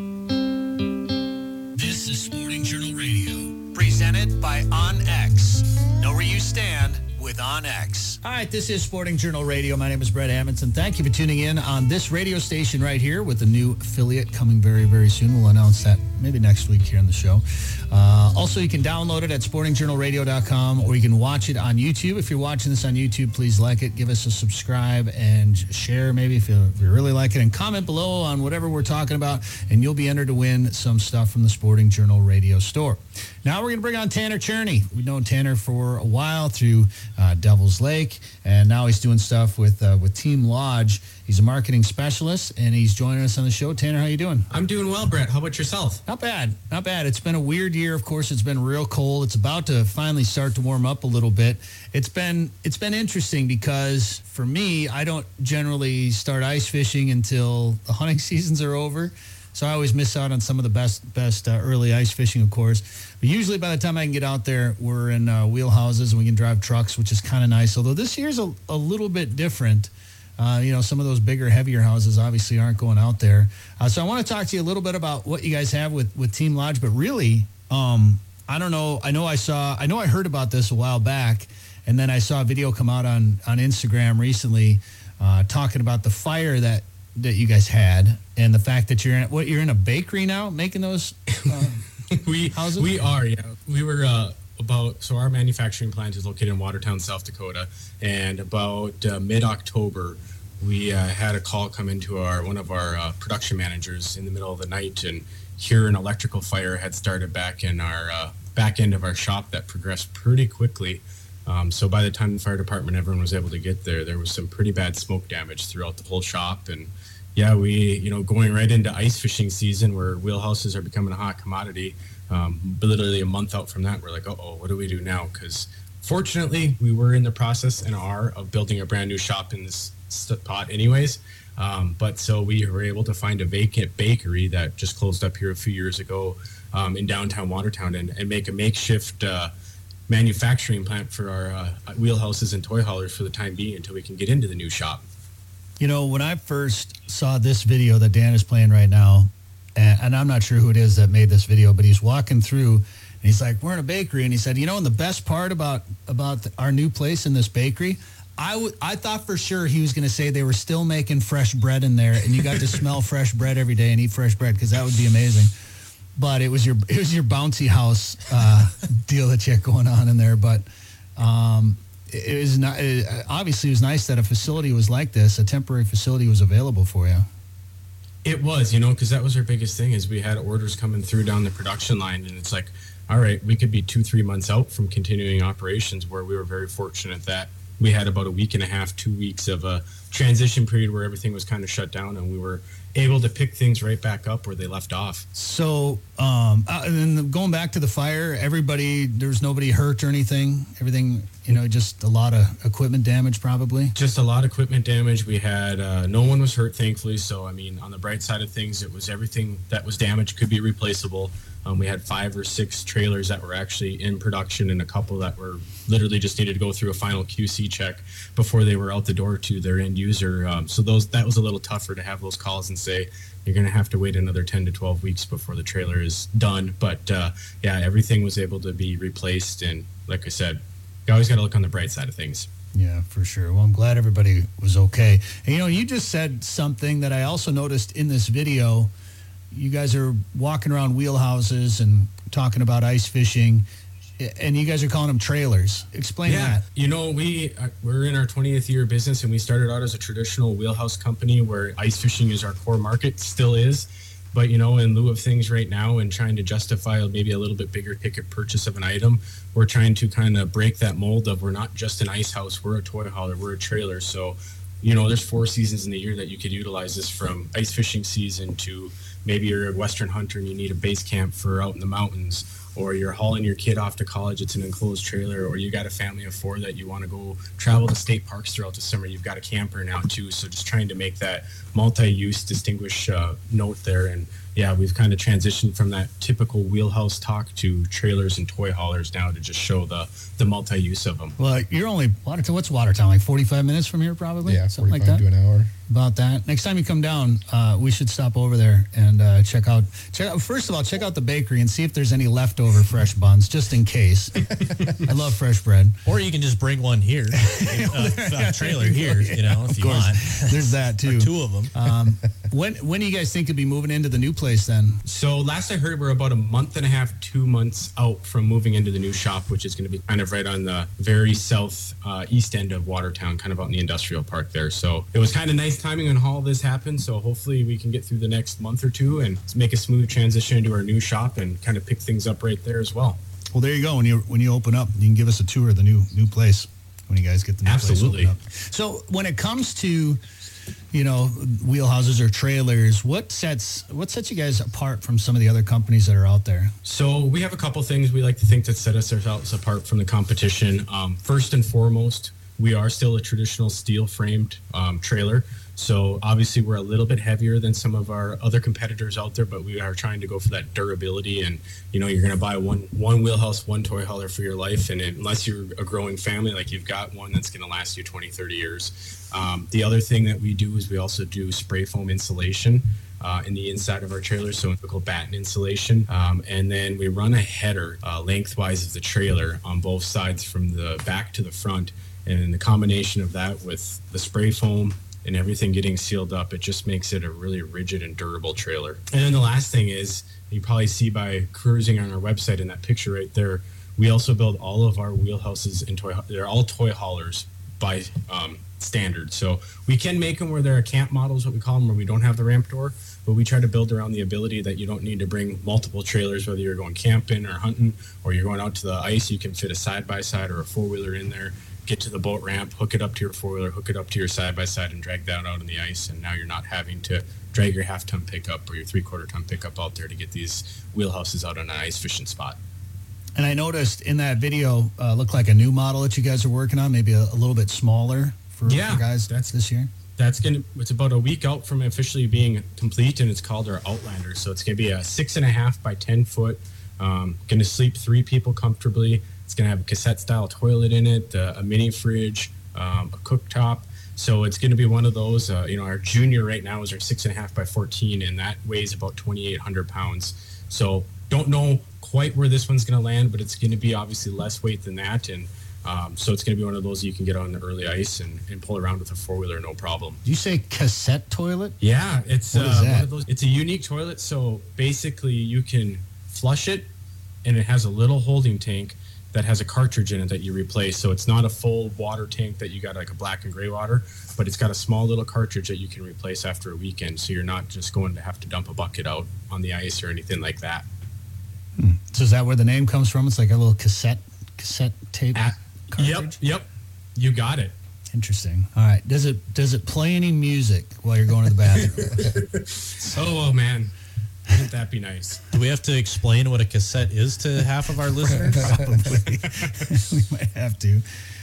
This is Sporting Journal Radio, presented by OnX. Know where you stand with OnX. All right, this is Sporting Journal Radio. My name is Brett Amundson. Thank you for tuning in on this radio station right here with a new affiliate coming very, very soon. We'll announce that maybe next week here on the show. Uh, also, you can download it at sporting journal radio dot com, or you can watch it on YouTube. If you're watching this on YouTube, please like it, give us a subscribe, and share maybe if you, if you really like it, and comment below on whatever we're talking about, and you'll be entered to win some stuff from the Sporting Journal Radio store. Now we're going to bring on Tanner Cherney. We've known Tanner for a while through uh, Devil's Lake, and now he's doing stuff with uh, with Team Lodge. He's a marketing specialist, and he's joining us on the show. Tanner, how you doing? I'm doing well, Brett. How about yourself? Not bad. Not bad. It's been a weird year. Of course, it's been real cold. It's about to finally start to warm up a little bit. It's been it's been interesting because for me, I don't generally start ice fishing until the hunting seasons are over. So I always miss out on some of the best best uh, early ice fishing, of course. But usually by the time I can get out there, we're in uh, wheelhouses and we can drive trucks, which is kind of nice. Although this year's a, a little bit different. Uh, you know, some of those bigger, heavier houses obviously aren't going out there. Uh, so I want to talk to you a little bit about what you guys have with, with Team Lodge. But really, um, I don't know. I know I saw, I know I heard about this a while back. And then I saw a video come out on, on Instagram recently uh, talking about the fire that, that you guys had and the fact that you're in, what, you're in a bakery now making those uh, we, houses? We are, yeah. We were... Uh, About so our manufacturing plant is located in Watertown, South Dakota, and about uh, mid-October, we uh, had a call come into our one of our uh, production managers in the middle of the night, and here an electrical fire had started back in our uh, back end of our shop that progressed pretty quickly. Um, so by the time the fire department, everyone was able to get there, there was some pretty bad smoke damage throughout the whole shop, and yeah, we you know going right into ice fishing season where wheelhouses are becoming a hot commodity. Um, literally a month out from that, we're like, uh-oh, what do we do now? Because fortunately, we were in the process and are of building a brand new shop in this spot anyways. Um, but so we were able to find a vacant bakery that just closed up here a few years ago um, in downtown Watertown and, and make a makeshift uh, manufacturing plant for our uh, wheelhouses and toy haulers for the time being until we can get into the new shop. You know, when I first saw this video that Dan is playing right now, and I'm not sure who it is that made this video, but he's walking through and he's like, we're in a bakery. And he said, you know, and the best part about, about our new place in this bakery, I, w- I thought for sure he was going to say they were still making fresh bread in there and you got to smell fresh bread every day and eat fresh bread because that would be amazing. But it was your, it was your bouncy house uh, deal that you had going on in there. But um, it, it was not, it, obviously it was nice that a facility was like this, a temporary facility was available for you. It was, you know, because that was our biggest thing is we had orders coming through down the production line, and it's like, all right, we could be two, three months out from continuing operations, where we were very fortunate that we had about a week and a half, two weeks of a transition period where everything was kind of shut down, and we were able to pick things right back up where they left off. So, um, uh, and then going back to the fire, everybody, there's nobody hurt or anything? Everything, you know, just a lot of equipment damage probably? Just a lot of equipment damage. We had, uh, no one was hurt, thankfully. So, I mean, on the bright side of things, it was everything that was damaged could be replaceable. Um, we had five or six trailers that were actually in production and a couple that were literally just needed to go through a final Q C check before they were out the door to their end user. Um, so those that was a little tougher to have those calls and say, you're going to have to wait another ten to twelve weeks before the trailer is done. But uh, yeah, everything was able to be replaced. And like I said, you always got to look on the bright side of things. Yeah, for sure. Well, I'm glad everybody was okay. And, you know, you just said something that I also noticed in this video. You guys are walking around wheelhouses and talking about ice fishing, and you guys are calling them trailers. Explain yeah. that. You know, we, uh, we're in our twentieth year of business, and we started out as a traditional wheelhouse company where ice fishing is our core market, still is. But, you know, in lieu of things right now and trying to justify maybe a little bit bigger ticket purchase of an item, we're trying to kind of break that mold of we're not just an ice house, we're a toy hauler, we're a trailer. So, you know, there's four seasons in the year that you could utilize this, from ice fishing season to maybe you're a Western hunter and you need a base camp for out in the mountains, or you're hauling your kid off to college, it's an enclosed trailer, or you got a family of four that you want to go travel to state parks throughout the summer, you've got a camper now too. So just trying to make that multi-use distinguished uh, note there. And yeah, we've kind of transitioned from that typical wheelhouse talk to trailers and toy haulers now to just show the the multi-use of them. Well, you're only, Watertown, what's Watertown, like forty-five minutes from here probably? Yeah, something like that? to an hour. About that. Next time you come down, uh, we should stop over there and uh, check out, check out, first of all, check out the bakery and see if there's any leftover fresh buns, just in case. I love fresh bread. Or you can just bring one here, uh, a trailer here, you know, if of you course. want. There's that too. Or two of them. Um, when, when do you guys think you'll be moving into the new place then? So last I heard, we're about a month and a half, two months out from moving into the new shop, which is going to be kind of right on the very south uh, east end of Watertown, kind of out in the industrial park there. So it was kind of nice timing on all this happened. So hopefully we can get through the next month or two and make a smooth transition into our new shop and kind of pick things up right there as well. Well, there you go. When you when you open up, you can give us a tour of the new new place when you guys get the new Absolutely. place opened up. So when it comes to, you know, wheelhouses or trailers, what sets what sets you guys apart from some of the other companies that are out there? So we have a couple things we like to think that set us ourselves apart from the competition. Um, first and foremost, we are still a traditional steel framed um, trailer. So obviously we're a little bit heavier than some of our other competitors out there, but we are trying to go for that durability. And, you know, you're going to buy one one wheelhouse, one toy hauler for your life. And unless you're a growing family, like you've got one that's going to last you twenty, thirty years. Um, the other thing that we do is we also do spray foam insulation uh, in the inside of our trailers, so typical batten insulation. Um, and then we run a header uh, lengthwise of the trailer on both sides from the back to the front. And the combination of that with the spray foam and everything getting sealed up, it just makes it a really rigid and durable trailer. And then the last thing is, you probably see by cruising on our website in that picture right there, we also build all of our wheelhouses in toy, they're all toy haulers by um, standard. So we can make them where they're camp models, what we call them, where we don't have the ramp door, but we try to build around the ability that you don't need to bring multiple trailers, whether you're going camping or hunting, or you're going out to the ice, you can fit a side-by-side or a four-wheeler in there, get to the boat ramp, hook it up to your four-wheeler, hook it up to your side-by-side, and drag that out on the ice. And now you're not having to drag your half-ton pickup or your three-quarter ton pickup out there to get these wheelhouses out on an ice fishing spot. And I noticed in that video, uh, looked like a new model that you guys are working on, maybe a, a little bit smaller for, yeah, for guys that's this year. That's gonna. It's about a week out from officially being complete, and it's called our Outlander. So it's gonna be a six and a half by ten foot. Um, gonna sleep three people comfortably. It's gonna have a cassette-style toilet in it, uh, a mini fridge, um, a cooktop. So it's gonna be one of those. Uh, you know, our junior right now is our six and a half by fourteen, and that weighs about twenty-eight hundred pounds. So don't know quite where this one's gonna land, but it's gonna be obviously less weight than that, and um, so it's gonna be one of those you can get on the early ice and, and pull around with a four-wheeler, no problem. Did you say cassette toilet? Yeah, it's What uh, is that? one of those. It's a unique toilet. So basically, you can flush it, and it has a little holding tank that has a cartridge in it that you replace. So it's not a full water tank that you got like a black and gray water, but it's got a small little cartridge that you can replace after a weekend. So you're not just going to have to dump a bucket out on the ice or anything like that. Hmm. So is that where the name comes from? It's like a little cassette cassette tape At, cartridge? Yep, yep. You got it. Interesting. All right. Does it does it play any music while you're going to the bathroom? Oh, oh man. Wouldn't that be nice? Do we have to explain what a cassette is to half of our listeners? Probably. We might have to.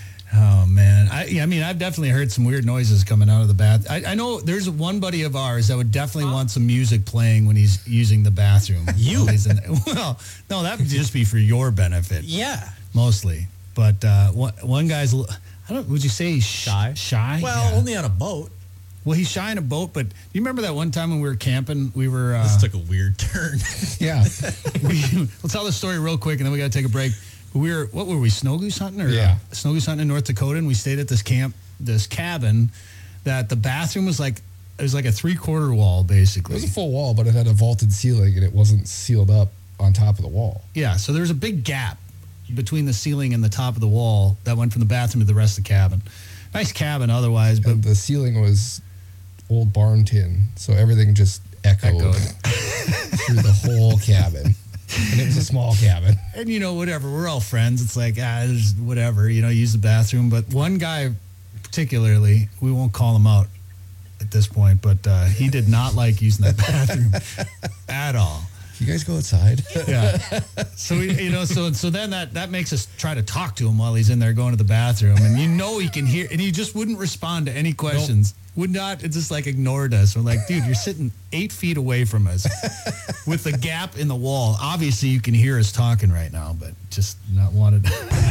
Oh, man. I, yeah, I mean, I've definitely heard some weird noises coming out of the bath. I, I know there's one buddy of ours that would definitely want some music playing when he's using the bathroom. You? While he's in, well, no, that would just be for your benefit. Yeah. Mostly. But uh, one, one guy's, a li- I don't, would you say he's shy? Shy? Well, Yeah. only on a boat. Well, he's shy in a boat, but do you remember that one time when we were camping? We were. Uh, This took a weird turn. Yeah. we, we'll tell the story real quick, and then we got to take a break. We were, what were we, snow goose hunting? Or, Yeah. uh, snow goose hunting in North Dakota, and we stayed at this camp, this cabin, that the bathroom was like, it was like a three-quarter wall, basically. It was a full wall, but it had a vaulted ceiling, and it wasn't sealed up on top of the wall. Yeah, so there was a big gap between the ceiling and the top of the wall that went from the bathroom to the rest of the cabin. Nice cabin otherwise, but And the ceiling was old barn tin, so everything just echoed, Echoed. through the whole cabin. And it was a small cabin. And, you know, whatever, we're all friends. It's like, ah, there's whatever, you know, use the bathroom. But one guy particularly, we won't call him out, at this point, but uh, he did not like using that bathroom at all. You guys go outside. Yeah. So we, you know, so so then that that makes us try to talk to him while he's in there going to the bathroom, and you know he can hear, and he just wouldn't respond to any questions. Nope. Would not. It just like ignored us. We're like, dude, you're sitting eight feet away from us with the gap in the wall. Obviously, you can hear us talking right now, but just not wanted,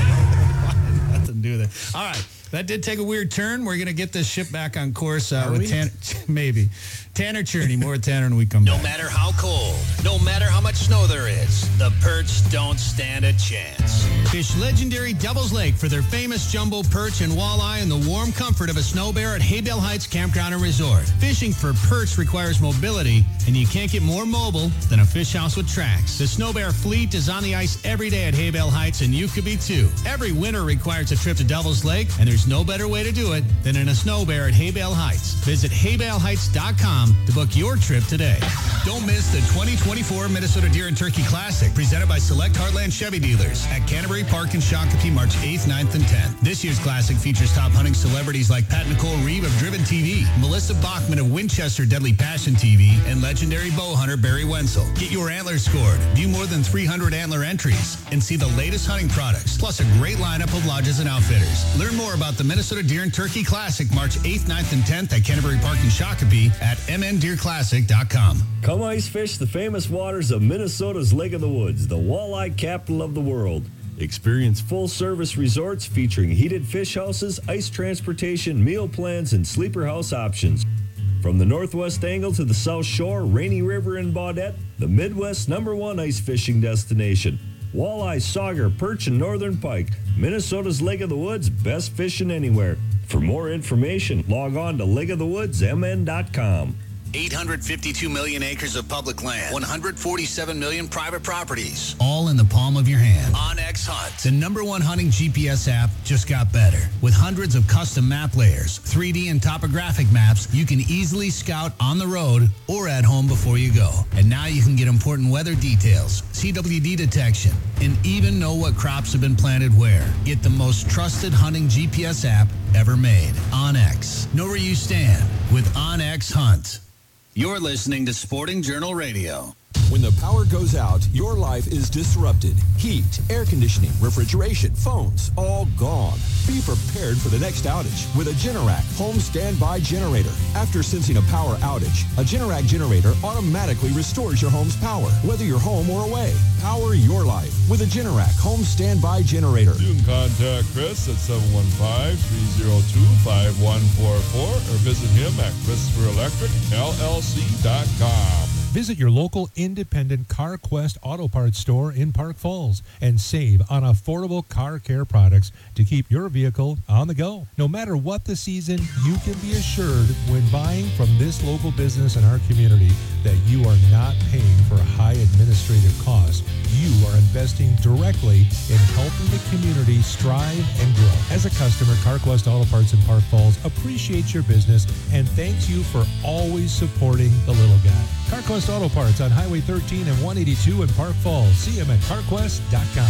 wanted nothing to do with it. All right. That did take a weird turn. We're going to get this ship back on course uh, with Tanner. Maybe. Tanner Cherney. More with Tanner when we come no back. No matter how cold, no matter how much snow there is, the perch don't stand a chance. Fish legendary Devil's Lake for their famous jumbo perch and walleye in the warm comfort of a snow bear at Haybale Heights Campground and Resort. Fishing for perch requires mobility, and you can't get more mobile than a fish house with tracks. The snow bear fleet is on the ice every day at Haybale Heights, and you could be too. Every winter requires a trip to Devil's Lake, and there's no better way to do it than in a snow bear at Haybale Heights. Visit haybale heights dot com to book your trip today. Don't miss the twenty twenty-four Minnesota Deer and Turkey Classic, presented by Select Heartland Chevy Dealers at Canterbury Park in Shakopee, March eighth, ninth, and tenth. This year's Classic features top hunting celebrities like Pat Nicole Reeve of Driven T V, Melissa Bachman of Winchester Deadly Passion T V, and legendary bow hunter Barry Wenzel. Get your antlers scored, view more than three hundred antler entries, and see the latest hunting products, plus a great lineup of lodges and outfitters. Learn more about the Minnesota Deer and Turkey Classic, March eighth, ninth, and tenth at Canterbury Park in Shakopee at m n deer classic dot com. Come ice fish the famous waters of Minnesota's Lake of the Woods, the walleye capital of the world. Experience full-service resorts featuring heated fish houses, ice transportation, meal plans, and sleeper house options. From the Northwest Angle to the South Shore, Rainy River, and Baudette, the Midwest's number one ice fishing destination. Walleye, sauger, perch, and northern pike. Minnesota's Lake of the Woods, best fishing anywhere. For more information, log on to lake of the woods m n dot com. eight hundred fifty-two million acres of public land, one hundred forty-seven million private properties. All in the palm of your hand. OnX Hunt. The number one hunting G P S app just got better. With hundreds of custom map layers, three D and topographic maps, you can easily scout on the road or at home before you go. And now you can get important weather details, C W D detection, and even know what crops have been planted where. Get the most trusted hunting G P S app ever made. OnX. Know where you stand with OnX Hunt. You're listening to Sporting Journal Radio. When the power goes out, your life is disrupted. Heat, air conditioning, refrigeration, phones, all gone. Be prepared for the next outage with a Generac home standby generator. After sensing a power outage, a Generac generator automatically restores your home's power, whether you're home or away. Power your life with a Generac home standby generator. You can contact Chris at seven one five, three oh two, five one four four or visit him at Christopher Electric L L C dot com. Visit your local independent CarQuest Auto Parts store in Park Falls and save on affordable car care products to keep your vehicle on the go. No matter what the season, you can be assured when buying from this local business in our community that you are not paying for high administrative costs. You are investing directly in helping the community strive and grow. As a customer, CarQuest Auto Parts in Park Falls appreciates your business and thanks you for always supporting the little guy. CarQuest Auto Parts on Highway thirteen and one eighty-two in Park Falls. See them at car quest dot com.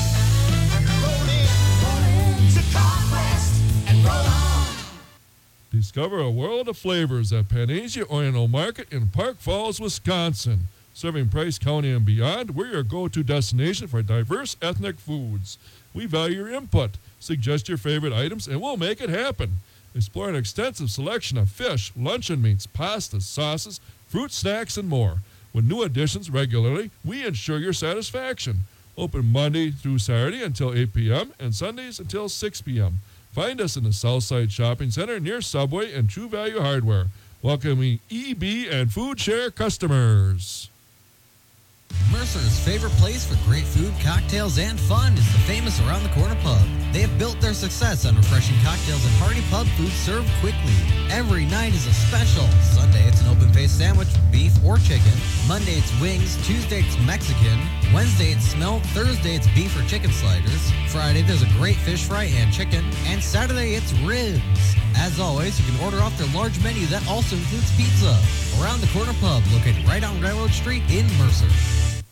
Discover a world of flavors at Panacea Oriental Market in Park Falls, Wisconsin. Serving Price County and beyond, we're your go-to destination for diverse ethnic foods. We value your input. Suggest your favorite items, and we'll make it happen. Explore an extensive selection of fish, luncheon meats, pastas, sauces, fruit snacks, and more. With new additions regularly, we ensure your satisfaction. Open Monday through Saturday until eight p.m. and Sundays until six p.m. Find us in the Southside Shopping Center near Subway and True Value Hardware. Welcoming E B and Food Share customers. Mercer's favorite place for great food, cocktails, and fun is the famous Around the Corner Pub. They have built their success on refreshing cocktails and hearty pub food served quickly. Every night is a special. Sunday, it's an open-faced sandwich, beef or chicken. Monday, it's wings. Tuesday, it's Mexican. Wednesday, it's smelt. Thursday, it's beef or chicken sliders. Friday, there's a great fish fry and chicken. And Saturday, it's ribs. As always, you can order off their large menu that also includes pizza. Around the Corner Pub, located right on Railroad Street in Mercer.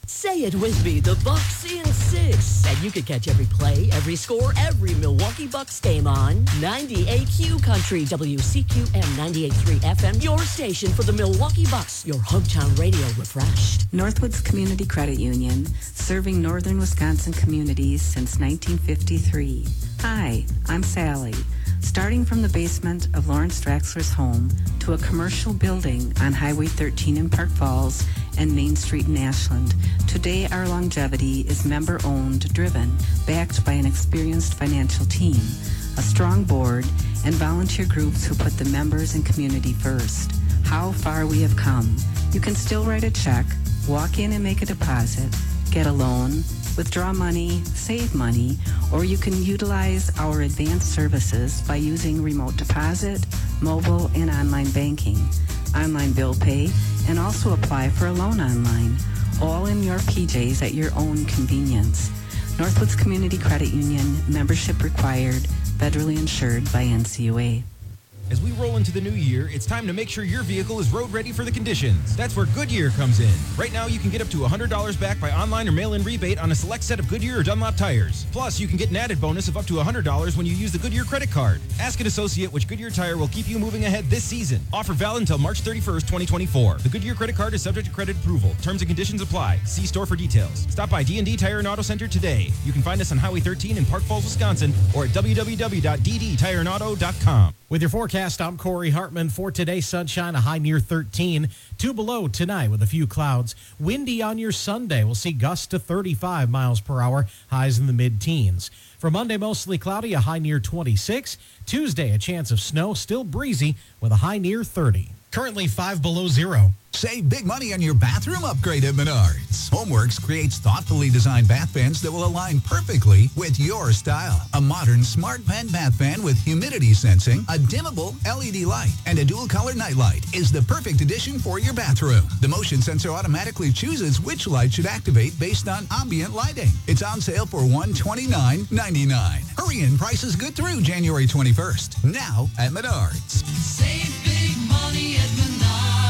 Say it with me, the Bucks in six. And you can catch every play, every score, every Milwaukee Bucks game on ninety-eight Q Country, W C Q M ninety-eight point three F M, your station for the Milwaukee Bucks, your hometown radio refreshed. Northwoods Community Credit Union, serving northern Wisconsin communities since nineteen fifty-three. Hi, I'm Sally. Starting from the basement of Lawrence Draxler's home to a commercial building on Highway thirteen in Park Falls and Main Street in Ashland, today our longevity is member-owned, driven, backed by an experienced financial team, a strong board, and volunteer groups who put the members and community first. How far we have come. You can still write a check, walk in and make a deposit, get a loan, withdraw money, save money, or you can utilize our advanced services by using remote deposit, mobile, and online banking, online bill pay, and also apply for a loan online, all in your P Js at your own convenience. Northwoods Community Credit Union, membership required, federally insured by N C U A. As we roll into the new year, it's time to make sure your vehicle is road ready for the conditions. That's where Goodyear comes in. Right now, you can get up to one hundred dollars back by online or mail-in rebate on a select set of Goodyear or Dunlop tires. Plus, you can get an added bonus of up to one hundred dollars when you use the Goodyear credit card. Ask an associate which Goodyear tire will keep you moving ahead this season. Offer valid until March thirty-first, twenty twenty-four. The Goodyear credit card is subject to credit approval. Terms and conditions apply. See store for details. Stop by D and D Tire and Auto Center today. You can find us on Highway thirteen in Park Falls, Wisconsin, or at w w w dot d d tire and auto dot com. With your forecast, I'm Corey Hartman. For today, sunshine, a high near thirteen. Two below tonight with a few clouds. Windy on your Sunday. We'll see gusts to thirty-five miles per hour, highs in the mid-teens. For Monday, mostly cloudy, a high near twenty-six. Tuesday, a chance of snow, still breezy with a high near thirty. Currently five below zero. Save big money on your bathroom upgrade at Menards. Homeworks creates thoughtfully designed bath fans that will align perfectly with your style. A modern smart vent bath fan with humidity sensing, a dimmable L E D light, and a dual color night light is the perfect addition for your bathroom. The motion sensor automatically chooses which light should activate based on ambient lighting. It's on sale for one hundred twenty-nine ninety-nine. Hurry in, prices good through January twenty-first. Now at Menards. Save big money at Menards.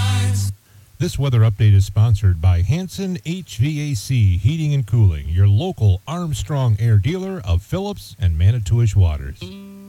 This weather update is sponsored by Hanson H V A C Heating and Cooling, your local Armstrong Air dealer of Phillips and Manitowish Waters.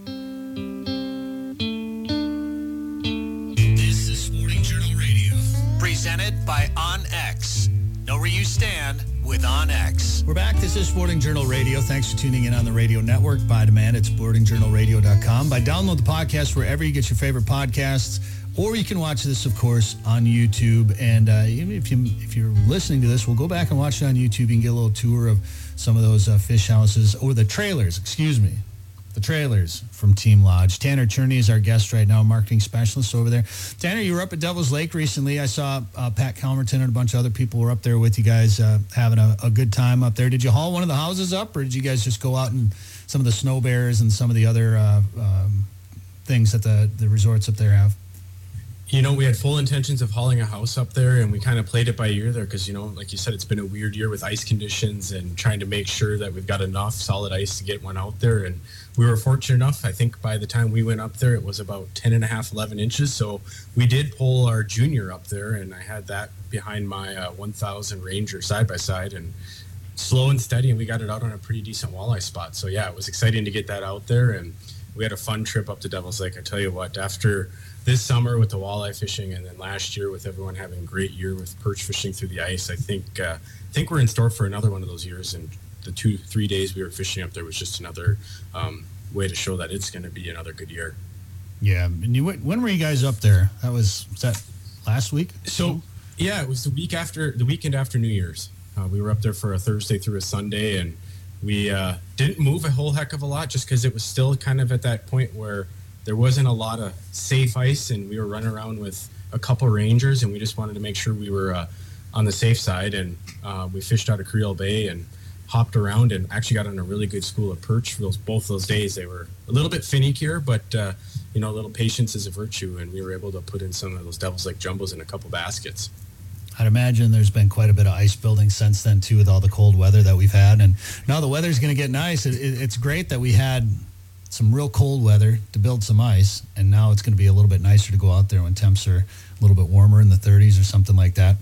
This is Sporting Journal Radio, presented by OnX. Know where you stand with OnX. We're back. This is Sporting Journal Radio. Thanks for tuning in on the radio network. By demand at sporting journal radio dot com. By download the podcast wherever you get your favorite podcasts. Or you can watch this, of course, on YouTube. And uh, even if, you, if you're listening to this, we'll go back and watch it on YouTube. You can get a little tour of some of those uh, fish houses, or the trailers, excuse me, the trailers from Team Lodge. Tanner Cherney is our guest right now, marketing specialist over there. Tanner, you were up at Devil's Lake recently. I saw uh, Pat Calmerton and a bunch of other people were up there with you guys uh, having a, a good time up there. Did you haul one of the houses up, or did you guys just go out and some of the snow bears and some of the other uh, um, things that the, the resorts up there have? You know, we had full intentions of hauling a house up there, and we kind of played it by ear there because, you know, like you said, it's been a weird year with ice conditions and trying to make sure that we've got enough solid ice to get one out there. And we were fortunate enough. I think by the time we went up there, it was about ten and a half, eleven inches. So we did pull our junior up there, and I had that behind my uh, one thousand Ranger side by side, and slow and steady, and we got it out on a pretty decent walleye spot. So yeah, it was exciting to get that out there, and we had a fun trip up to Devil's Lake. I tell you what, after this summer with the walleye fishing, and then last year with everyone having a great year with perch fishing through the ice, I think uh, I think we're in store for another one of those years. And the two, three days we were fishing up there was just another um, way to show that it's going to be another good year. Yeah. And you, when were you guys up there? That was, was that last week? So, yeah, it was the week after, the weekend after New Year's. Uh, we were up there for a Thursday through a Sunday, and we uh, didn't move a whole heck of a lot just because it was still kind of at that point where there wasn't a lot of safe ice, and we were running around with a couple Rangers, and we just wanted to make sure we were uh, on the safe side. And uh, we fished out of Creel Bay and hopped around and actually got on a really good school of perch for those both those days. They were a little bit finickier, but uh, you know, a little patience is a virtue, and we were able to put in some of those Devil's Lake jumbos in a couple baskets. I'd imagine there's been quite a bit of ice building since then, too, with all the cold weather that we've had. And now the weather's going to get nice. It, it, it's great that we had some real cold weather to build some ice, and now it's going to be a little bit nicer to go out there when temps are a little bit warmer in the thirties or something like that.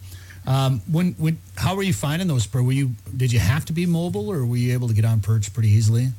Um, when when how were you finding those perch? Were you did you have to be mobile, or were you able to get on perch pretty easily?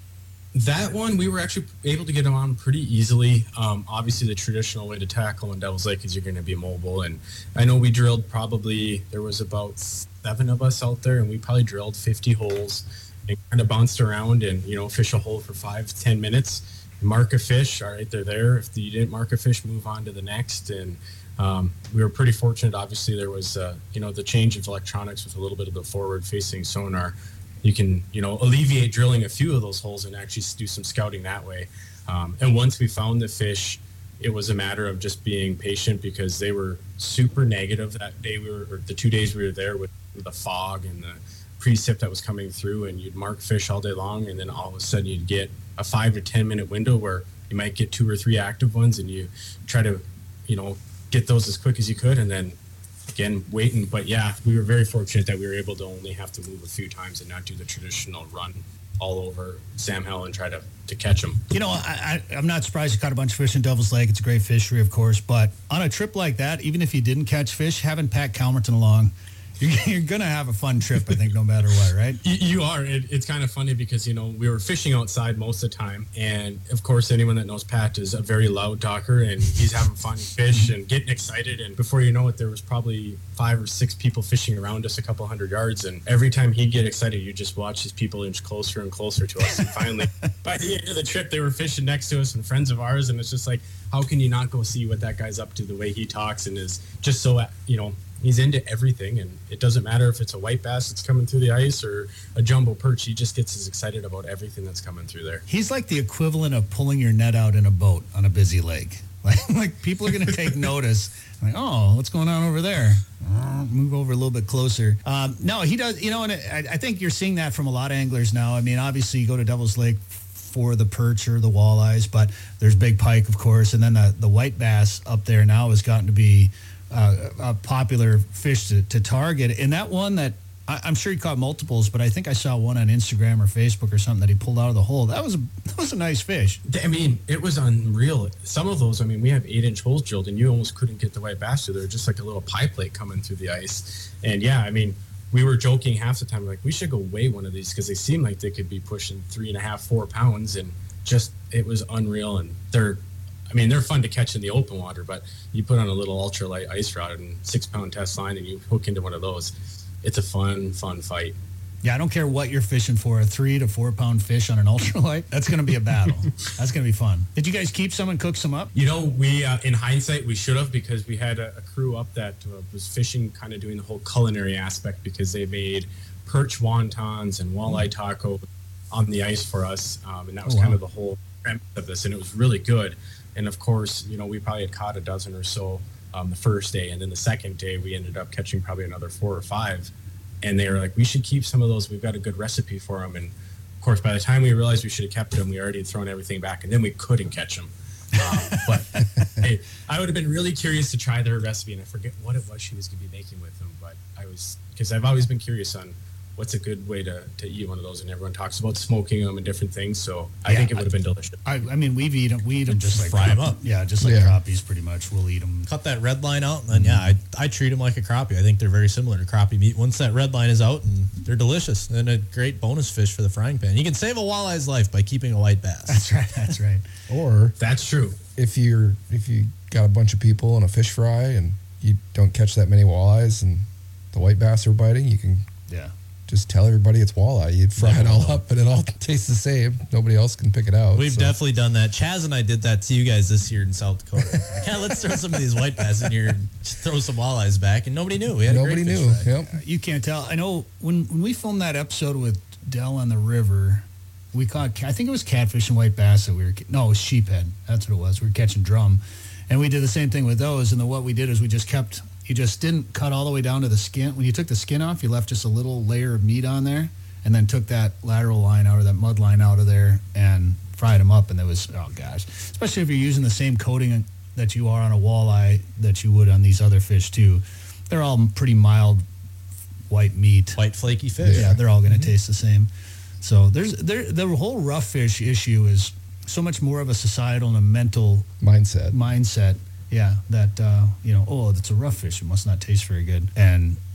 That one, we were actually able to get them on pretty easily. Um, obviously, the traditional way to tackle in Devil's Lake is you're going to be mobile. And I know we drilled probably, there was about seven of us out there, and we probably drilled fifty holes and kind of bounced around and, you know, fish a hole for five, ten minutes, mark a fish. All right, they're there. If you didn't mark a fish, move on to the next. And um, we were pretty fortunate. Obviously, there was, uh, you know, the change of electronics with a little bit of the forward-facing sonar. You can, you know, alleviate drilling a few of those holes and actually do some scouting that way. Um, and once we found the fish, it was a matter of just being patient because they were super negative that day we were, or the two days we were there with the fog and the precip that was coming through, and you'd mark fish all day long, and then all of a sudden you'd get a five to ten minute window where you might get two or three active ones, and you try to, you know, get those as quick as you could, and then again waiting. But yeah, we were very fortunate that we were able to only have to move a few times and not do the traditional run all over Sam Hill and try to, to catch them. You know, I, I, I'm not surprised you caught a bunch of fish in Devil's Lake. It's a great fishery, of course, but on a trip like that, even if you didn't catch fish, having Pat Calmerton along, you're, you're going to have a fun trip, I think, no matter what, right? You, you are. It, it's kind of funny because, you know, we were fishing outside most of the time. And, of course, anyone that knows Pat is a very loud talker, and he's having fun fish and getting excited. And before you know it, there was probably five or six people fishing around us a couple hundred yards. And every time he'd get excited, you just watch his people inch closer and closer to us. And finally, by the end of the trip, they were fishing next to us and friends of ours. And it's just like, how can you not go see what that guy's up to, the way he talks and is just so, you know, he's into everything, and it doesn't matter if it's a white bass that's coming through the ice or a jumbo perch. He just gets as excited about everything that's coming through there. He's like the equivalent of pulling your net out in a boat on a busy lake. Like, like people are going to take notice. Like, oh, what's going on over there? Uh, move over a little bit closer. Um, no, he does. You know, and I, I think you're seeing that from a lot of anglers now. I mean, obviously, you go to Devil's Lake for the perch or the walleyes, but there's big pike, of course, and then the, the white bass up there now has gotten to be Uh, a popular fish to, to target. And that one that I, I'm sure he caught multiples, but I think I saw one on Instagram or Facebook or something that he pulled out of the hole. That was a, that was a nice fish. I mean, it was unreal. Some of those, I mean, we have eight inch holes drilled, and you almost couldn't get the white bass through there, just like a little pie plate coming through the ice. And yeah, I mean, we were joking half the time, like, we should go weigh one of these because they seem like they could be pushing three and a half, four pounds, and just it was unreal. And they're I mean, they're fun to catch in the open water, but you put on a little ultralight ice rod and six-pound test line, and you hook into one of those. It's a fun, fun fight. Yeah, I don't care what you're fishing for, a three to four-pound fish on an ultralight. That's going to be a battle. That's going to be fun. Did you guys keep some and cook some up? You know, we, uh, in hindsight, we should have, because we had a, a crew up that uh, was fishing, kind of doing the whole culinary aspect, because they made perch wontons and walleye taco on the ice for us, um, and that was oh, wow. kind of the whole premise of this, and it was really good. And of course, you know, we probably had caught a dozen or so um, the first day. And then the second day, we ended up catching probably another four or five. And they were like, we should keep some of those. We've got a good recipe for them. And of course, by the time we realized we should have kept them, we already had thrown everything back. And then we couldn't catch them. Um, but hey, I would have been really curious to try their recipe. And I forget what it was she was going to be making with them. But I was, because I've always been curious on what's a good way to, to eat one of those, and everyone talks about smoking them and different things. So I yeah, think it would have been delicious. I, I mean, we've eat them, we eat them just like fry them up. Yeah, just like yeah. crappies, pretty much. We'll eat them. Cut that red line out, and then yeah, I, I treat them like a crappie. I think they're very similar to crappie meat. Once that red line is out, and they're delicious, and a great bonus fish for the frying pan. You can save a walleye's life by keeping a white bass. That's right. That's right. Or that's true. If you're if you got a bunch of people on a fish fry and you don't catch that many walleyes, and the white bass are biting, you can yeah. just tell everybody it's walleye. You'd fry yeah, it all up, but it all tastes the same. Nobody else can pick it out. We've so. definitely done that. Chaz and I did that to you guys this year in South Dakota. Like, yeah, let's throw some of these white bass in here and throw some walleyes back, and nobody knew. We had nobody a great knew. Fish fry. Yep. Uh, you can't tell. I know when when we filmed that episode with Dell on the river, we caught, I think it was catfish and white bass that we were, no, it was sheephead. That's what it was. We were catching drum. And we did the same thing with those. And then what we did is we just kept, you just didn't cut all the way down to the skin. When you took the skin off, you left just a little layer of meat on there, and then took that lateral line out, or that mud line out of there, and fried them up. And there was, oh gosh, especially if you're using the same coating that you are on a walleye that you would on these other fish too. They're all pretty mild white meat. White flaky fish. Yeah, they're all going to mm-hmm. taste the same. So there's there the whole rough fish issue is so much more of a societal and a mental mindset. Mindset, yeah. That uh, you know, oh, that's a rough fish. It must not taste very good. And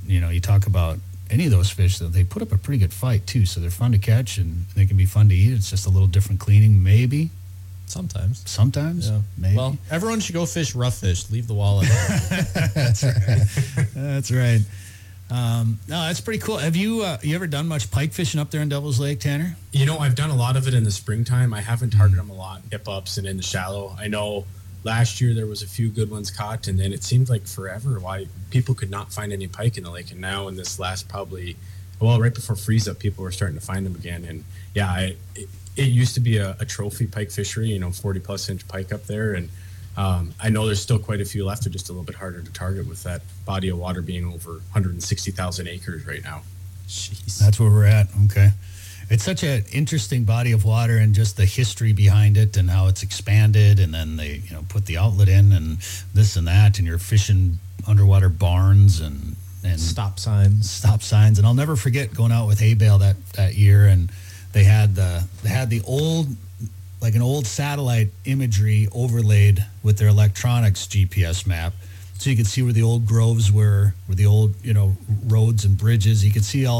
you know, you talk about any of those fish, that they put up a pretty good fight too. So they're fun to catch and they can be fun to eat. It's just a little different cleaning, maybe. Sometimes. Sometimes, Yeah. maybe. Well, everyone should go fish rough fish. Leave the walleye. That's right. That's right. Um, no, that's pretty cool. Have you uh, you ever done much pike fishing up there in Devil's Lake, Tanner? You know, I've done a lot of it in the springtime. I haven't targeted them a lot, hip ups and in the shallow. I know last year there was a few good ones caught, and then it seemed like forever why people could not find any pike in the lake. And now in this last probably, well, right before freeze up, people were starting to find them again. And yeah, I, it, it used to be a, a trophy pike fishery, you know, forty plus inch pike up there. And um, I know there's still quite a few left. They're just a little bit harder to target with that body of water being over one hundred sixty thousand acres right now. Jeez. That's where we're at. Okay. It's such an interesting body of water and just the history behind it and how it's expanded, and then they, you know, put the outlet in and this and that, and you're fishing underwater barns and, and stop signs, stop signs. And I'll never forget going out with hay bale that, that year, and they had the, they had the old, like an old satellite imagery overlaid with their electronics G P S map. So you could see where the old groves were, where the old, you know, roads and bridges. You could see all